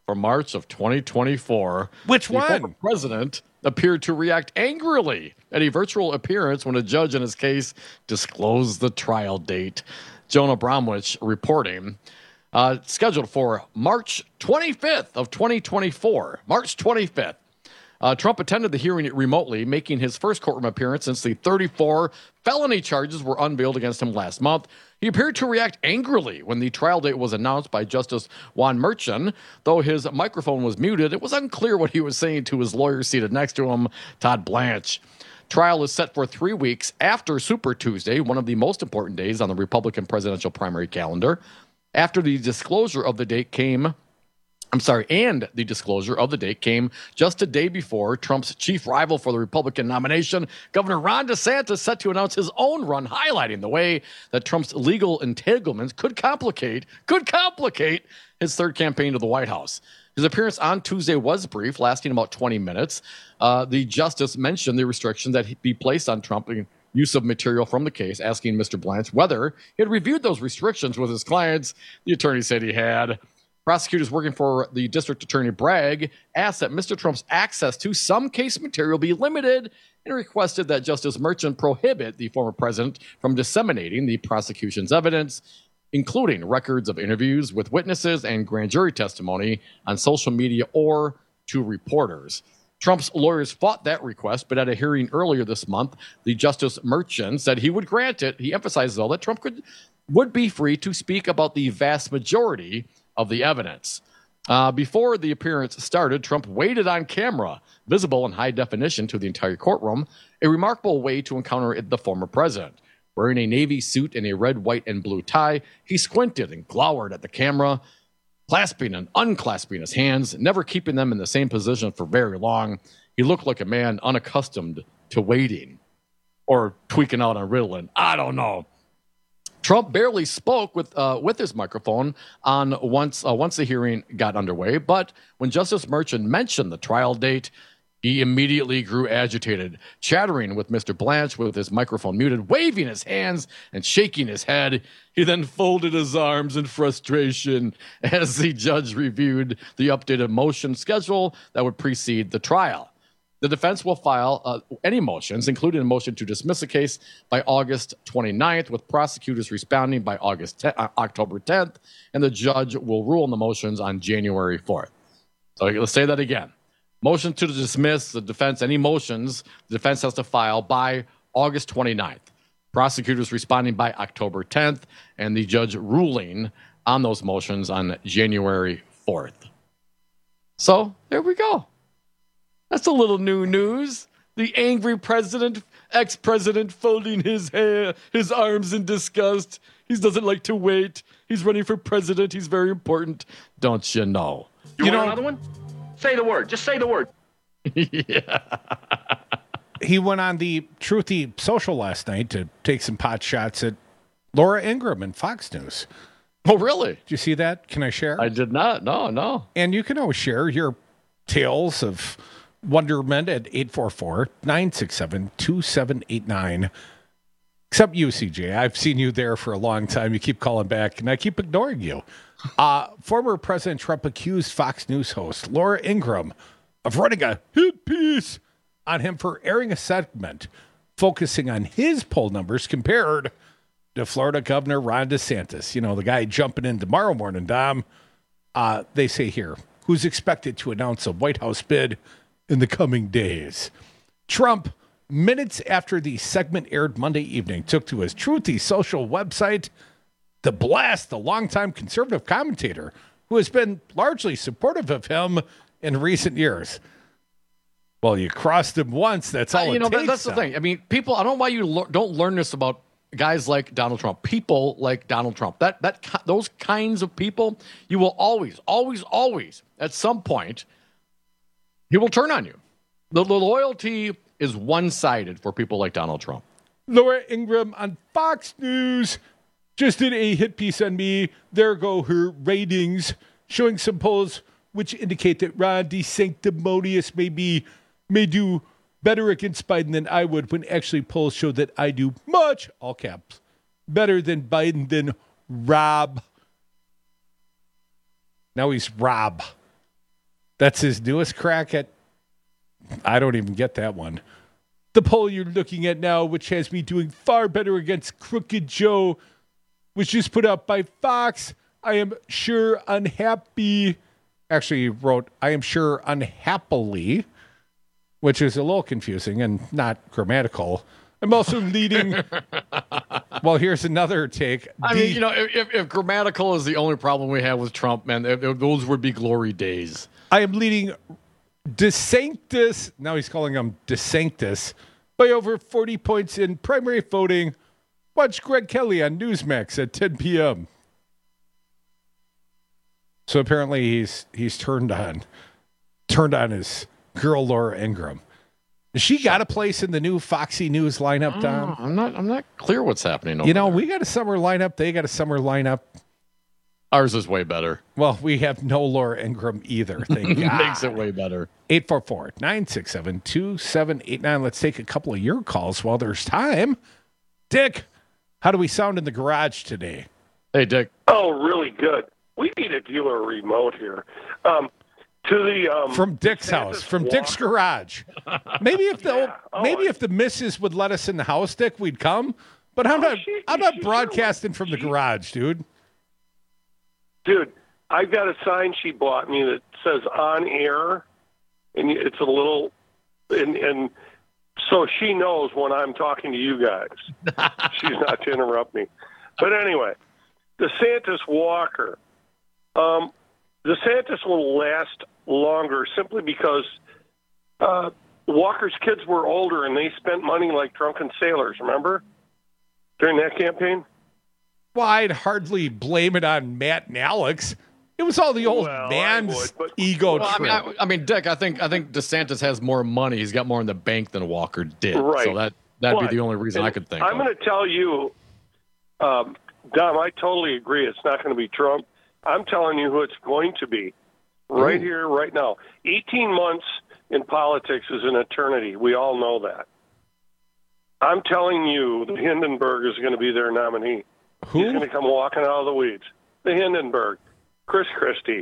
from March of twenty twenty-four. Which the one? former president appeared to react angrily at a virtual appearance when a judge in his case disclosed the trial date. Jonah Bromwich reporting, uh, scheduled for March twenty-fifth of twenty twenty-four. March twenty-fifth. Uh, Trump attended the hearing remotely, making his first courtroom appearance since the thirty-four felony charges were unveiled against him last month. He appeared to react angrily when the trial date was announced by Justice Juan Merchan. Though his microphone was muted, it was unclear what he was saying to his lawyer seated next to him, Todd Blanche. Trial is set for three weeks after Super Tuesday, one of the most important days on the Republican presidential primary calendar. After the disclosure of the date came... I'm sorry, and the disclosure of the date came just a day before Trump's chief rival for the Republican nomination, Governor Ron DeSantis, set to announce his own run, highlighting the way that Trump's legal entanglements could complicate, could complicate his third campaign to the White House. His appearance on Tuesday was brief, lasting about twenty minutes. Uh, the justice mentioned the restriction that be placed on Trump in use of material from the case, asking Mister Blanche whether he had reviewed those restrictions with his clients. The attorney said he had. Prosecutors working for the district attorney Bragg asked that Mister Trump's access to some case material be limited and requested that Justice Merchan prohibit the former president from disseminating the prosecution's evidence, including records of interviews with witnesses and grand jury testimony on social media or to reporters. Trump's lawyers fought that request, but at a hearing earlier this month, the Justice Merchan said he would grant it. He emphasized, though, that Trump could would be free to speak about the vast majority of the evidence. Uh, before the appearance started, Trump waited on camera, visible in high definition to the entire courtroom, a remarkable way to encounter the former president. Wearing a navy suit and a red, white, and blue tie, he squinted and glowered at the camera, clasping and unclasping his hands, never keeping them in the same position for very long. He looked like a man unaccustomed to waiting or tweaking out on Ritalin. I don't know. Trump barely spoke with uh, with his microphone on once uh, once the hearing got underway, but when Justice Merchan mentioned the trial date, he immediately grew agitated, chattering with Mister Blanche with his microphone muted, waving his hands and shaking his head. He then folded his arms in frustration as the judge reviewed the updated motion schedule that would precede the trial. The defense will file uh, any motions, including a motion to dismiss the case, by August twenty-ninth, with prosecutors responding by August te- uh, October tenth, and the judge will rule on the motions on January fourth. So let's say that again. Motion to dismiss the defense, any motions the defense has to file by August twenty-ninth. Prosecutors responding by October tenth, and the judge ruling on those motions on January fourth. So there we go. That's a little new news. The angry president, ex-president, folding his hair, his arms in disgust. He doesn't like to wait. He's running for president. He's very important. Don't you know? You, you want know, another one? Say the word. Just say the word. Yeah. He went on the Truthy Social last night to take some pot shots at Laura Ingraham and Fox News. Oh, really? Did you see that? Can I share? I did not. No, no. And you can always share your tales of wonderment at eight four four, nine six seven, two seven eight nine. Except you, C J. I've seen you there for a long time. You keep calling back, and I keep ignoring you. Uh, former President Trump accused Fox News host Laura Ingraham of running a hit piece on him for airing a segment focusing on his poll numbers compared to Florida Governor Ron DeSantis. You know, the guy jumping in tomorrow morning, Dom. Uh, they say here, who's expected to announce a White House bid in the coming days. Trump, minutes after the segment aired Monday evening, took to his Truthy Social website to blast the longtime conservative commentator who has been largely supportive of him in recent years. Well, you crossed him once. That's all uh, you it know, takes. That's the now. thing. I mean, people, I don't know why you le- don't learn this about guys like Donald Trump, people like Donald Trump. That that Those kinds of people, you will always, always, always, at some point, he will turn on you. The, the loyalty is one-sided for people like Donald Trump. Laura Ingraham on Fox News just did a hit piece on me. There go her ratings, showing some polls which indicate that Ron DeSanctimonious may be may do better against Biden than I would, when actually polls show that I do much, all caps, better than Biden than Rob. Now he's Rob. That's his newest crack at. I don't even get that one. The poll you're looking at now, which has me doing far better against Crooked Joe, was just put out by Fox. I am sure unhappy. Actually, he wrote, I am sure unhappily, which is a little confusing and not grammatical. I'm also leading. Well, here's another take. I the, mean, you know, if, if grammatical is the only problem we have with Trump, man, those would be glory days. I am leading DeSantis, now he's calling him DeSantis, by over forty points in primary voting. Watch Greg Kelly on Newsmax at ten p.m. So apparently he's he's turned on, turned on his girl Laura Ingraham. Has she got a place in the new Foxy News lineup, Tom? I'm not. I'm not clear what's happening. You know, there. we got a summer lineup. They got a summer lineup. Ours is way better. Well, we have no Laura Ingraham either. Thank God. Makes it way better. eight four four, nine six seven, two seven eight nine. Let's take a couple of your calls while there's time. Dick, how do we sound in the garage today? Hey, Dick. Oh, really good. We need a dealer remote here. Um, to the um, from Dick's house, from Walker. Dick's garage. Maybe if the Yeah. Oh, maybe if the missus would let us in the house, Dick, we'd come. But I'm Oh, not. she- I'm not she- broadcasting from the garage, dude. Dude, I've got a sign she bought me that says on air, and it's a little, and, and so she knows when I'm talking to you guys. She's not to interrupt me. But anyway, DeSantis Walker. Um, DeSantis will last longer simply because uh, Walker's kids were older and they spent money like drunken sailors, remember? During that campaign? Well, I'd hardly blame it on Matt and Alex. It was all the old Well, I man's would, but- ego Well, I trip. mean, I, I mean, Dick. I think I think DeSantis has more money. He's got more in the bank than Walker did. Right. So that that'd But- be the only reason I could think. I'm of. going to tell you, um, Dom, I totally agree. It's not going to be Trump. I'm telling you who it's going to be right Ooh. here, right now. eighteen months in politics is an eternity. We all know that. I'm telling you, the Hindenburg is going to be their nominee. Who? He's going to come walking out of the weeds. The Hindenburg. Chris Christie.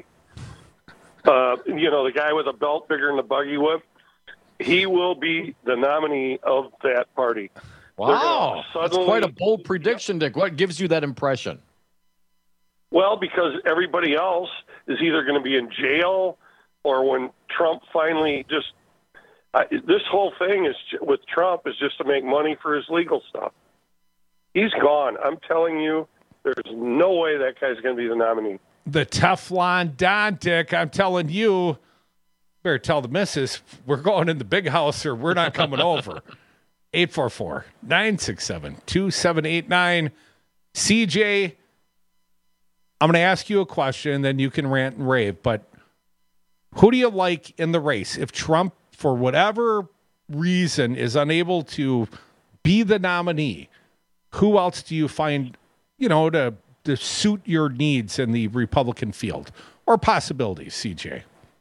Uh, you know, the guy with a belt bigger than the buggy whip. He will be the nominee of that party. Wow, They're that's gonna quite a suddenly- bold prediction, Dick. What gives you that impression? Well, because everybody else is either going to be in jail or when Trump finally just uh, this whole thing is with Trump is just to make money for his legal stuff. He's gone. I'm telling you, there's no way that guy's going to be the nominee. The Teflon Don, Dick. I'm telling you, better tell the missus we're going in the big house or we're not coming over. eight four four, nine six seven, two seven eight nine. C J, I'm going to ask you a question, then you can rant and rave. But who do you like in the race? If Trump, for whatever reason, is unable to be the nominee, who else do you find, you know, to, to suit your needs in the Republican field or possibilities, C J?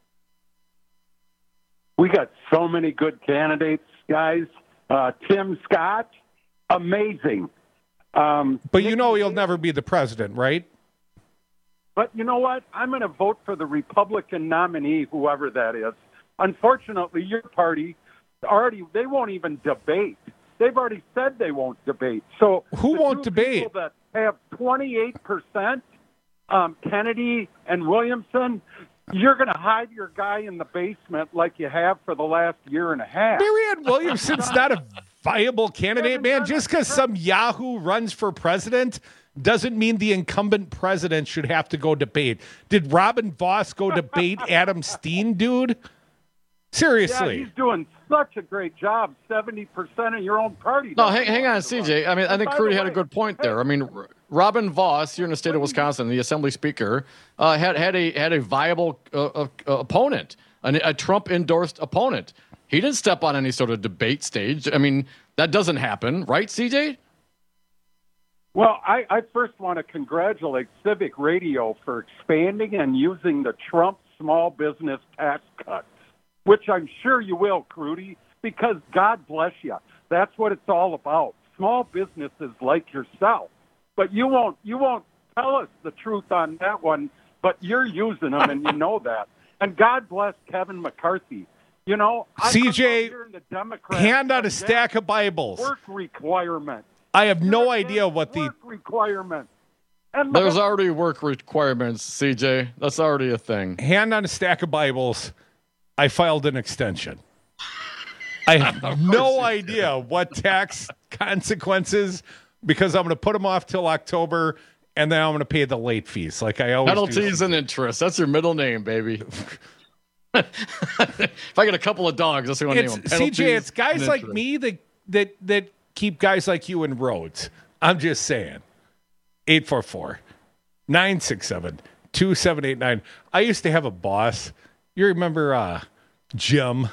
We got so many good candidates, guys. Uh, Tim Scott, amazing. Um, But you know he'll never be the president, right? But you know what? I'm going to vote for the Republican nominee, whoever that is. Unfortunately, your party already, they won't even debate. They've already said they won't debate. So who the won't two debate? People that have twenty-eight percent, um, Kennedy and Williamson, you're going to hide your guy in the basement like you have for the last year and a half. Marianne Williamson's not a viable candidate, man. Just because some Yahoo runs for president doesn't mean the incumbent president should have to go debate. Did Robin Voss go debate Adam Steen, dude? Seriously. Yeah, he's doing such a great job. seventy percent of your own party. No, hang, hang on, C J. I mean, I think by the Crudy had a way, good point there. I mean, R- Robin Voss, here in the state of Wisconsin, the Assembly Speaker, uh, had had a had a viable uh, uh, opponent, an, a Trump endorsed opponent. He didn't step on any sort of debate stage. I mean, that doesn't happen, right, C J? Well, I, I first want to congratulate Civic Radio for expanding and using the Trump small business tax cuts, which I'm sure you will, Crudy, because God bless you. That's what it's all about. Small businesses like yourself. But you won't you won't tell us the truth on that one, but you're using them and you know that. And God bless Kevin McCarthy. You know, C J, I hand on a stack of Bibles. Work requirement. I have no idea what the work requirement. And There's already work requirements, C J. That's already a thing. Hand on a stack of Bibles. I filed an extension. I have no idea what tax consequences, because I'm going to put them off till October, and then I'm going to pay the late fees like I always do. Penalties and interest. That's your middle name, baby. If I get a couple of dogs, that's what I name them. C J, it's guys like me that, that, that keep guys like you in roads. I'm just saying. eight four four, nine six seven, two seven eight nine. I used to have a boss. You remember uh, Jim?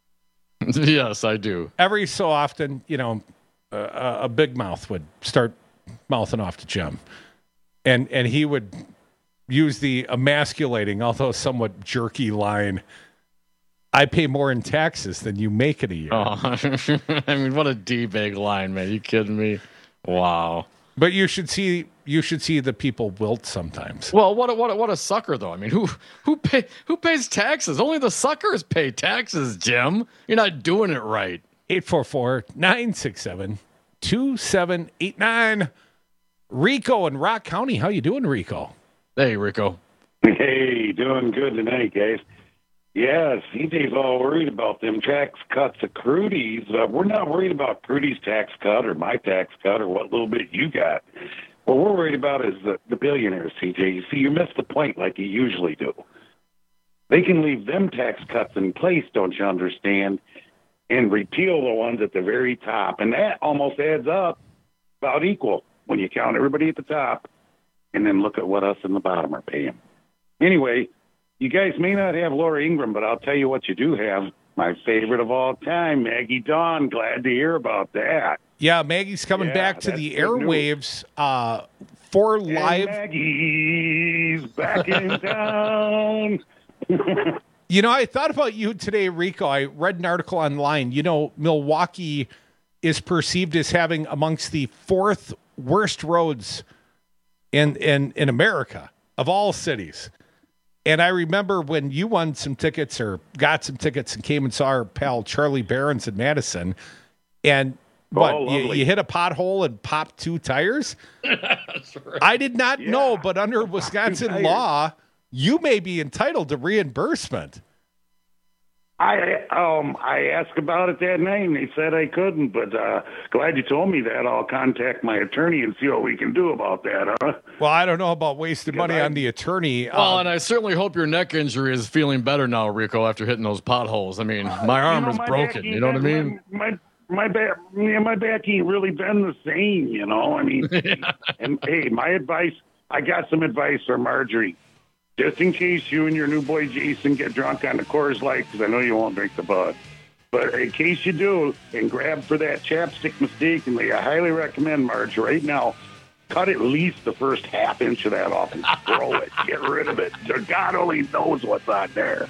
Yes, I do. Every so often, you know, uh, a big mouth would start mouthing off to Jim. And and he would use the emasculating, although somewhat jerky line, I pay more in taxes than you make in a year. Oh, I mean, what a D-bag line, man. You kidding me? Wow. But you should see you should see the people wilt sometimes. Well, what a, what a, what a sucker, though. I mean, who who pay who pays taxes? Only the suckers pay taxes, Jim. You're not doing it right. eight four four, nine six seven, two seven eight nine. Rico in Rock County. How you doing, Rico? Hey, Rico. Hey, doing good tonight, guys. Yeah, C J's all worried about them tax cuts of Crudy's. Uh, we're not worried about Crudy's tax cut or my tax cut or what little bit you got. What we're worried about is the, the billionaires, C J. You see, you missed the point like you usually do. They can leave them tax cuts in place, don't you understand, and repeal the ones at the very top. And that almost adds up about equal when you count everybody at the top and then look at what us in the bottom are paying. Anyway, you guys may not have Laura Ingraham, but I'll tell you what you do have. My favorite of all time, Maggie Dawn. Glad to hear about that. Yeah, Maggie's coming Yeah, back to that's the good airwaves uh, for And live. Maggie's back in town. You know, I thought about you today, Rico. I read an article online. You know, Milwaukee is perceived as having amongst the fourth worst roads in in in America of all cities. And I remember when you won some tickets or got some tickets and came and saw our pal Charlie Barons in Madison, and what, Oh, you, lovely. you hit a pothole and popped two tires? That's right. I did not know, but under Wisconsin tires. law, you may be entitled to reimbursement. I um I asked about it that night, and they said I couldn't. But uh, glad you told me that. I'll contact my attorney and see what we can do about that. Huh? Well, I don't know about wasting money I- on the attorney. Well, Uh, and I certainly hope your neck injury is feeling better now, Rico, after hitting those potholes. I mean, my arm You know, is my broken. back You know what I ain't- mean? My my back, yeah, my back ain't really been the same. You know, I mean, and hey, my advice. I got some advice for Marjorie. Just in case you and your new boy Jason get drunk on the Coors Light, because I know you won't drink the bud. But in case you do, and grab for that chapstick mistakenly, I highly recommend, Marge, right now, cut at least the first half inch of that off and throw it. Get rid of it. God only knows what's on there.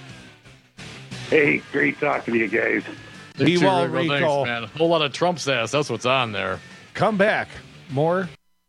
Hey, great talking to you guys. Be You too, well, Rico. Rico. Thanks, man. A whole lot of Trump's ass. That's what's on there. Come back. More.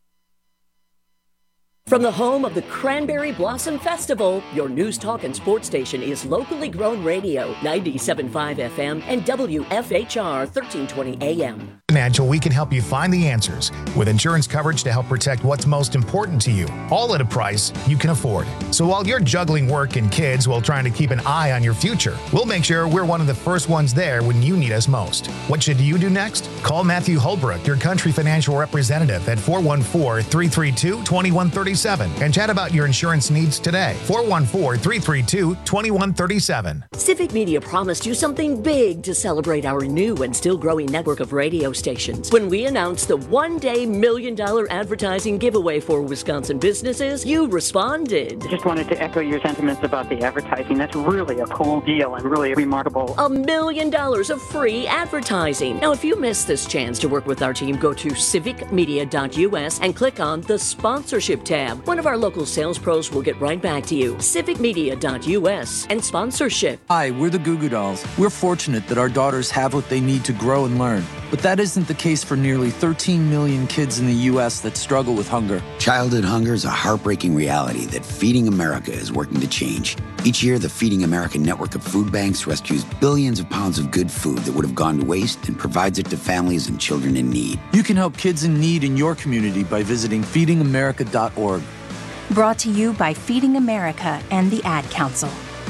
From the home of the Cranberry Blossom Festival, your news talk and sports station is locally grown radio, ninety-seven point five F M and W F H R thirteen twenty A M. Financial, we can help you find the answers with insurance coverage to help protect what's most important to you, all at a price you can afford. So while you're juggling work and kids while trying to keep an eye on your future, we'll make sure we're one of the first ones there when you need us most. What should you do next? Call Matthew Holbrook, your country financial representative, at four one four, three three two, two one three seven and chat about your insurance needs today. four one four, three three two, two one three seven. Civic Media promised you something big to celebrate our new and still growing network of radio stations. When we announced the one-day million dollar advertising giveaway for Wisconsin businesses, you responded. Just wanted to echo your sentiments about the advertising. That's really a cool deal and really remarkable. A million dollars of free advertising. Now, if you missed this chance to work with our team, go to civic media dot U S and click on the sponsorship tab. One of our local sales pros will get right back to you. civic media dot U S and sponsorship. Hi, we're the Goo Goo Dolls. We're fortunate that our daughters have what they need to grow and learn. But that isn't the case for nearly thirteen million kids in the U S that struggle with hunger. Childhood hunger is a heartbreaking reality that Feeding America is working to change. Each year, the Feeding America network of food banks rescues billions of pounds of good food that would have gone to waste and provides it to families and children in need. You can help kids in need in your community by visiting feeding america dot org. Brought to you by Feeding America and the Ad Council.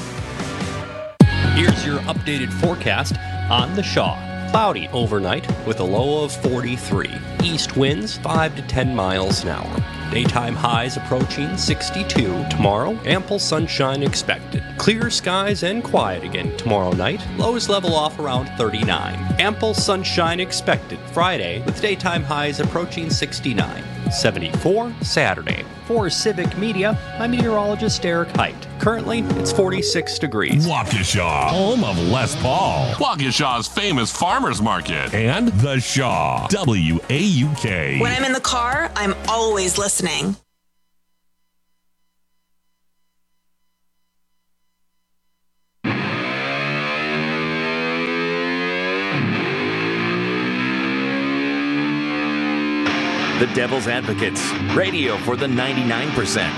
Here's your updated forecast on the Shaw. Cloudy overnight with a low of forty-three. East winds five to ten miles an hour. Daytime highs approaching sixty-two tomorrow. Ample sunshine expected. Clear skies and quiet again tomorrow night. Lows level off around thirty-nine. Ample sunshine expected Friday with daytime highs approaching sixty-nine. seventy-four Saturday. For Civic Media, I'm meteorologist Eric Height. Currently, it's forty-six degrees. Waukesha, home of Les Paul. Waukesha's famous farmers market. And The Shaw. W A U K. When I'm in the car, I'm always listening. The Devil's Advocates, radio for the ninety-nine percent.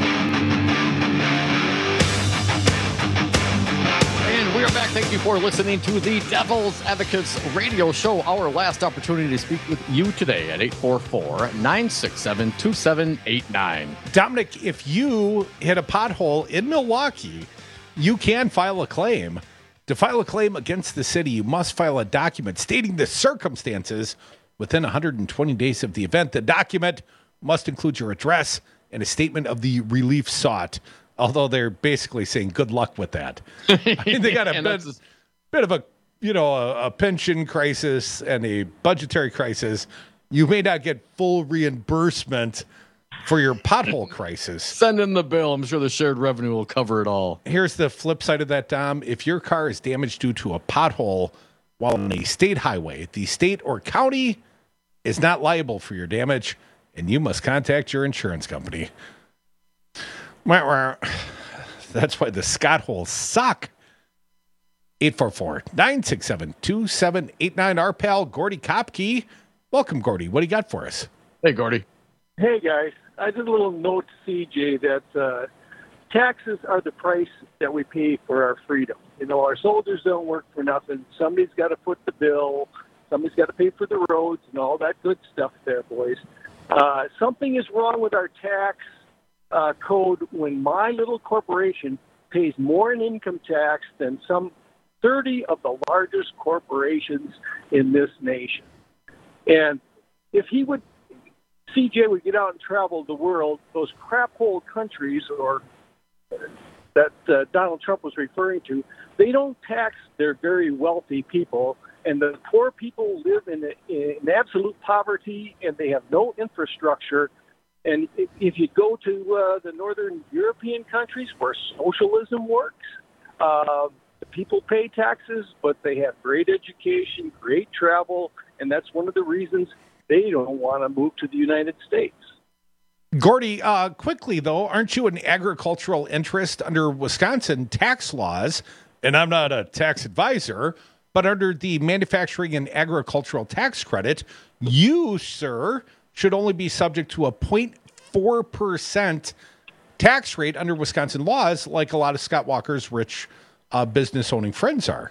And we are back. Thank you for listening to the Devil's Advocates radio show. Our last opportunity to speak with you today at eight four four, nine six seven, two seven eight nine. Dominic, if you hit a pothole in Milwaukee, you can file a claim. To file a claim against the city, you must file a document stating the circumstances within one hundred twenty days of the event. The document must include your address and a statement of the relief sought, although they're basically saying good luck with that. I mean, they got a bit, just... bit of a, you know, a, a pension crisis and a budgetary crisis. You may not get full reimbursement for your pothole crisis. Send in the bill. I'm sure the shared revenue will cover it all. Here's the flip side of that, Dom. If your car is damaged due to a pothole while on a state highway, the state or county is not liable for your damage, and you must contact your insurance company. That's why the Scott holes suck. eight four four, nine six seven, two seven eight nine. Our pal, Gordy Kopke. Welcome, Gordy. What do you got for us? Hey, Gordy. Hey, guys. I did a little note to C J that uh, taxes are the price that we pay for our freedom. You know, our soldiers don't work for nothing. Somebody's got to foot the bill. Somebody's got to pay for the roads and all that good stuff there, boys. Uh, something is wrong with our tax uh, code when my little corporation pays more in income tax than some thirty of the largest corporations in this nation. And if he would, C J would get out and travel the world, those crap hole countries or that uh, Donald Trump was referring to, they don't tax their very wealthy people, and the poor people live in, in absolute poverty, and they have no infrastructure. And if, if you go to uh, the northern European countries where socialism works, uh, the people pay taxes, but they have great education, great travel, and that's one of the reasons they don't want to move to the United States. Gordy, uh, quickly, though, aren't you an agricultural interest under Wisconsin tax laws? And I'm not a tax advisor, but under the manufacturing and agricultural tax credit, you, sir, should only be subject to a zero point four percent tax rate under Wisconsin laws, like a lot of Scott Walker's rich uh, business-owning friends are.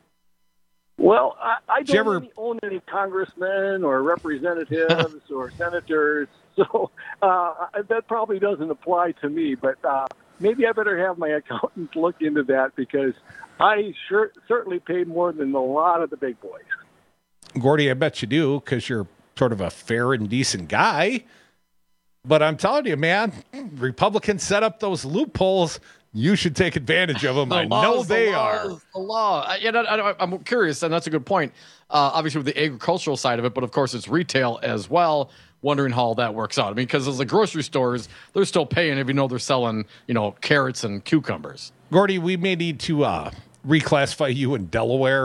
Well, I, I don't ever... really own any congressmen or representatives or senators, so uh, that probably doesn't apply to me. But uh, maybe I better have my accountant look into that, because I sure certainly pay more than a lot of the big boys. Gordy, I bet you do, because you're sort of a fair and decent guy. But I'm telling you, man, Republicans set up those loopholes. You should take advantage of them. The I laws, know they the are. laws, the law. I, you know, I, I'm curious, and that's a good point. Uh, obviously, with the agricultural side of it, but of course, it's retail as well. Wondering how all that works out. I mean, because as the grocery stores, they're still paying, even though they're selling, you know, carrots and cucumbers. Gordy, we may need to uh, reclassify you in Delaware.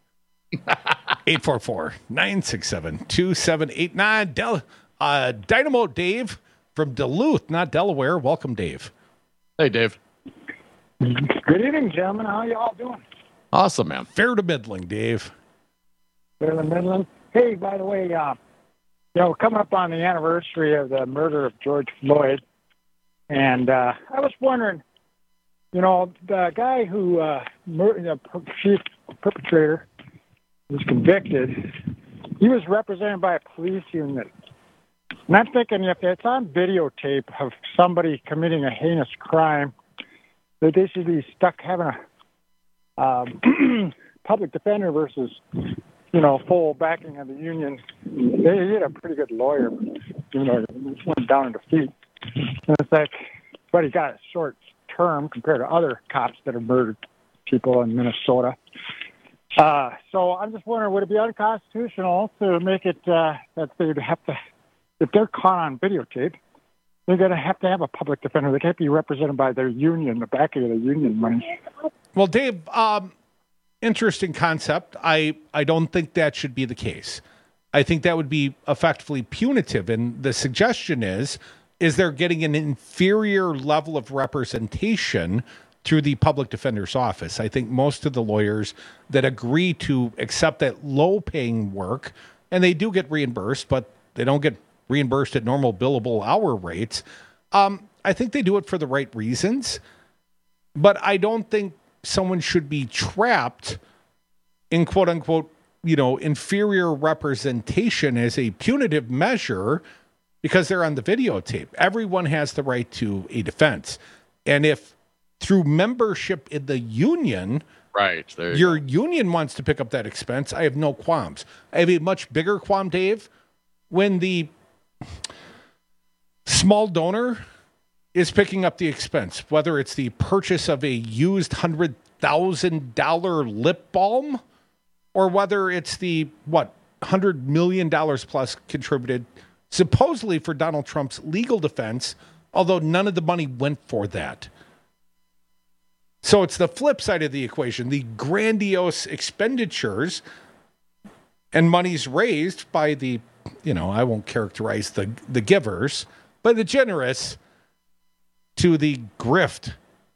eight four four, nine six seven, two seven eight nine. Del- uh, Dynamo Dave from Duluth, not Delaware. Welcome, Dave. Hey, Dave. Good evening, gentlemen. How y'all doing? Awesome, man. Fair to middling, Dave. Fair to middling. Hey, by the way, uh, you know, we're coming up on the anniversary of the murder of George Floyd, and uh, I was wondering, you know, the guy who, uh, mur- the chief perpetrator was convicted, he was represented by a police unit. And I'm thinking if it's on videotape of somebody committing a heinous crime, that they should be stuck having a um, public defender versus, you know, full backing of the union. They had a pretty good lawyer, you know, went down in defeat. And it's like, but he got a short term compared to other cops that have murdered people in Minnesota. Uh, so I'm just wondering, would it be unconstitutional to make it uh, that they'd have to, if they're caught on videotape, they're going to have to have a public defender. They can't be represented by their union, the backing of the union money. Well, Dave, um, interesting concept. I, I don't think that should be the case. I think that would be effectively punitive. And the suggestion is, is they're getting an inferior level of representation through the public defender's office. I think most of the lawyers that agree to accept that low-paying work, and they do get reimbursed, but they don't get reimbursed at normal billable hour rates, um, I think they do it for the right reasons. But I don't think someone should be trapped in quote-unquote, you know, inferior representation as a punitive measure because they're on the videotape. Everyone has the right to a defense. And if through membership in the union, right, there you your go. union wants to pick up that expense, I have no qualms. I have a much bigger qualm, Dave, when the small donor is picking up the expense, whether it's the purchase of a used one hundred thousand dollars lip balm or whether it's the, what, one hundred million dollars plus contributed supposedly for Donald Trump's legal defense, although none of the money went for that. So it's the flip side of the equation, the grandiose expenditures and monies raised by the, you know, I won't characterize the, the givers, but the generous to the grift.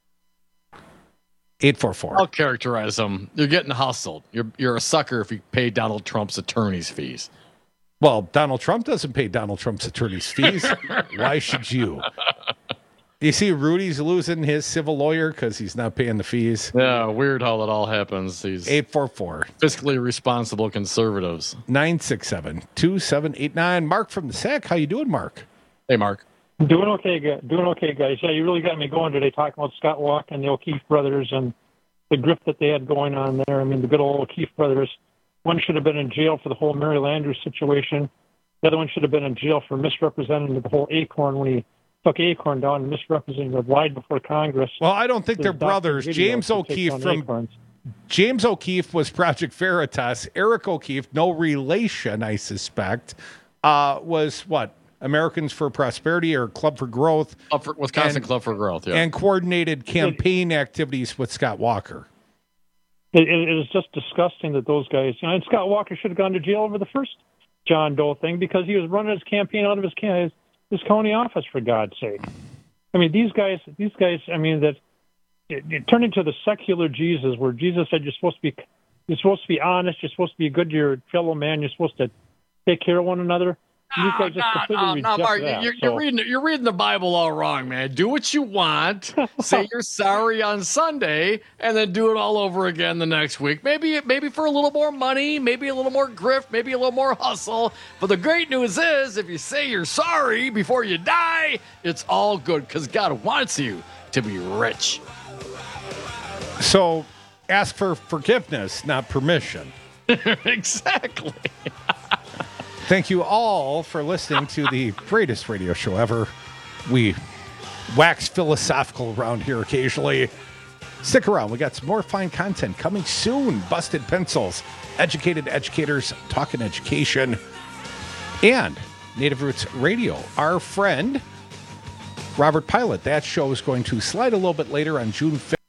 eight four four. I'll characterize them. You're getting hustled. You're you're a sucker if you pay Donald Trump's attorney's fees. Well, Donald Trump doesn't pay Donald Trump's attorney's fees. Why should you? You see Rudy's losing his civil lawyer because he's not paying the fees. Yeah, weird how that all happens. These eight four four. Fiscally responsible conservatives. nine six seven, two seven eight nine. Mark from the S A C. How you doing, Mark? Hey, Mark. Doing okay, guys. Doing okay, guys. Yeah, you really got me going today talking about Scott Walker and the O'Keefe brothers and the grift that they had going on there. I mean, the good old O'Keefe brothers. One should have been in jail for the whole Mary Landers situation. The other one should have been in jail for misrepresenting the whole Acorn when he took Acorn down and misrepresenting it, lied before Congress. Well, I don't think they're brothers. James O'Keefe from Acorns. James O'Keefe was Project Veritas. Eric O'Keefe, no relation, I suspect, uh, was what? Americans for Prosperity or Club for Growth. Club for, Wisconsin and, Club for Growth, yeah. And coordinated campaign activities with Scott Walker. It, it is just disgusting that those guys, you know, and Scott Walker should have gone to jail over the first John Doe thing because he was running his campaign out of his, his, his county office, for God's sake. I mean, these guys, these guys, I mean, that it, it turned into the secular Jesus where Jesus said you're supposed to be, you're supposed to be honest, you're supposed to be good to your fellow man, you're supposed to take care of one another. You guys just completely no, no, Mark, that, you're, so. you're reading you're reading the Bible all wrong, man. Do what you want, say you're sorry on Sunday, and then do it all over again the next week. Maybe maybe for a little more money, maybe a little more grift, maybe a little more hustle. But the great news is, if you say you're sorry before you die, it's all good because God wants you to be rich. So ask for forgiveness, not permission. Exactly. Thank you all for listening to the greatest radio show ever. We wax philosophical around here occasionally. Stick around. We got some more fine content coming soon. Busted Pencils, Educated Educators, Talking Education, and Native Roots Radio. Our friend, Robert Pilot. That show is going to slide a little bit later on June fifth.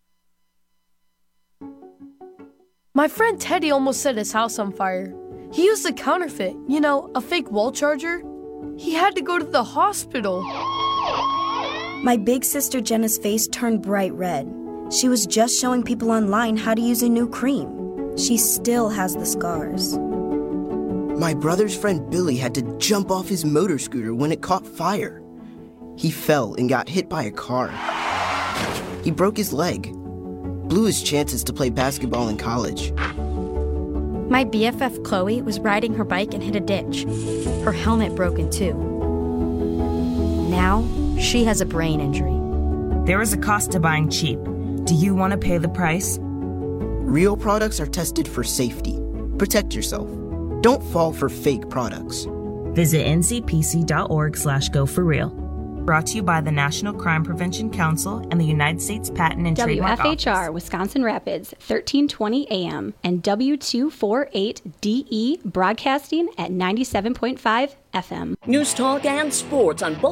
My friend Teddy almost set his house on fire. He used a counterfeit, you know, a fake wall charger. He had to go to the hospital. My big sister Jenna's face turned bright red. She was just showing people online how to use a new cream. She still has the scars. My brother's friend Billy had to jump off his motor scooter when it caught fire. He fell and got hit by a car. He broke his leg, blew his chances to play basketball in college. My B F F Chloe was riding her bike and hit a ditch. Her helmet broke in two. Now, she has a brain injury. There is a cost to buying cheap. Do you want to pay the price? Real products are tested for safety. Protect yourself. Don't fall for fake products. Visit n c p c dot org slash go for real. Brought to you by the National Crime Prevention Council and the United States Patent and Trademark Office. W F H R, Wisconsin Rapids, thirteen twenty A M, and W two forty-eight D E, broadcasting at ninety-seven point five F M. News, talk, and sports on both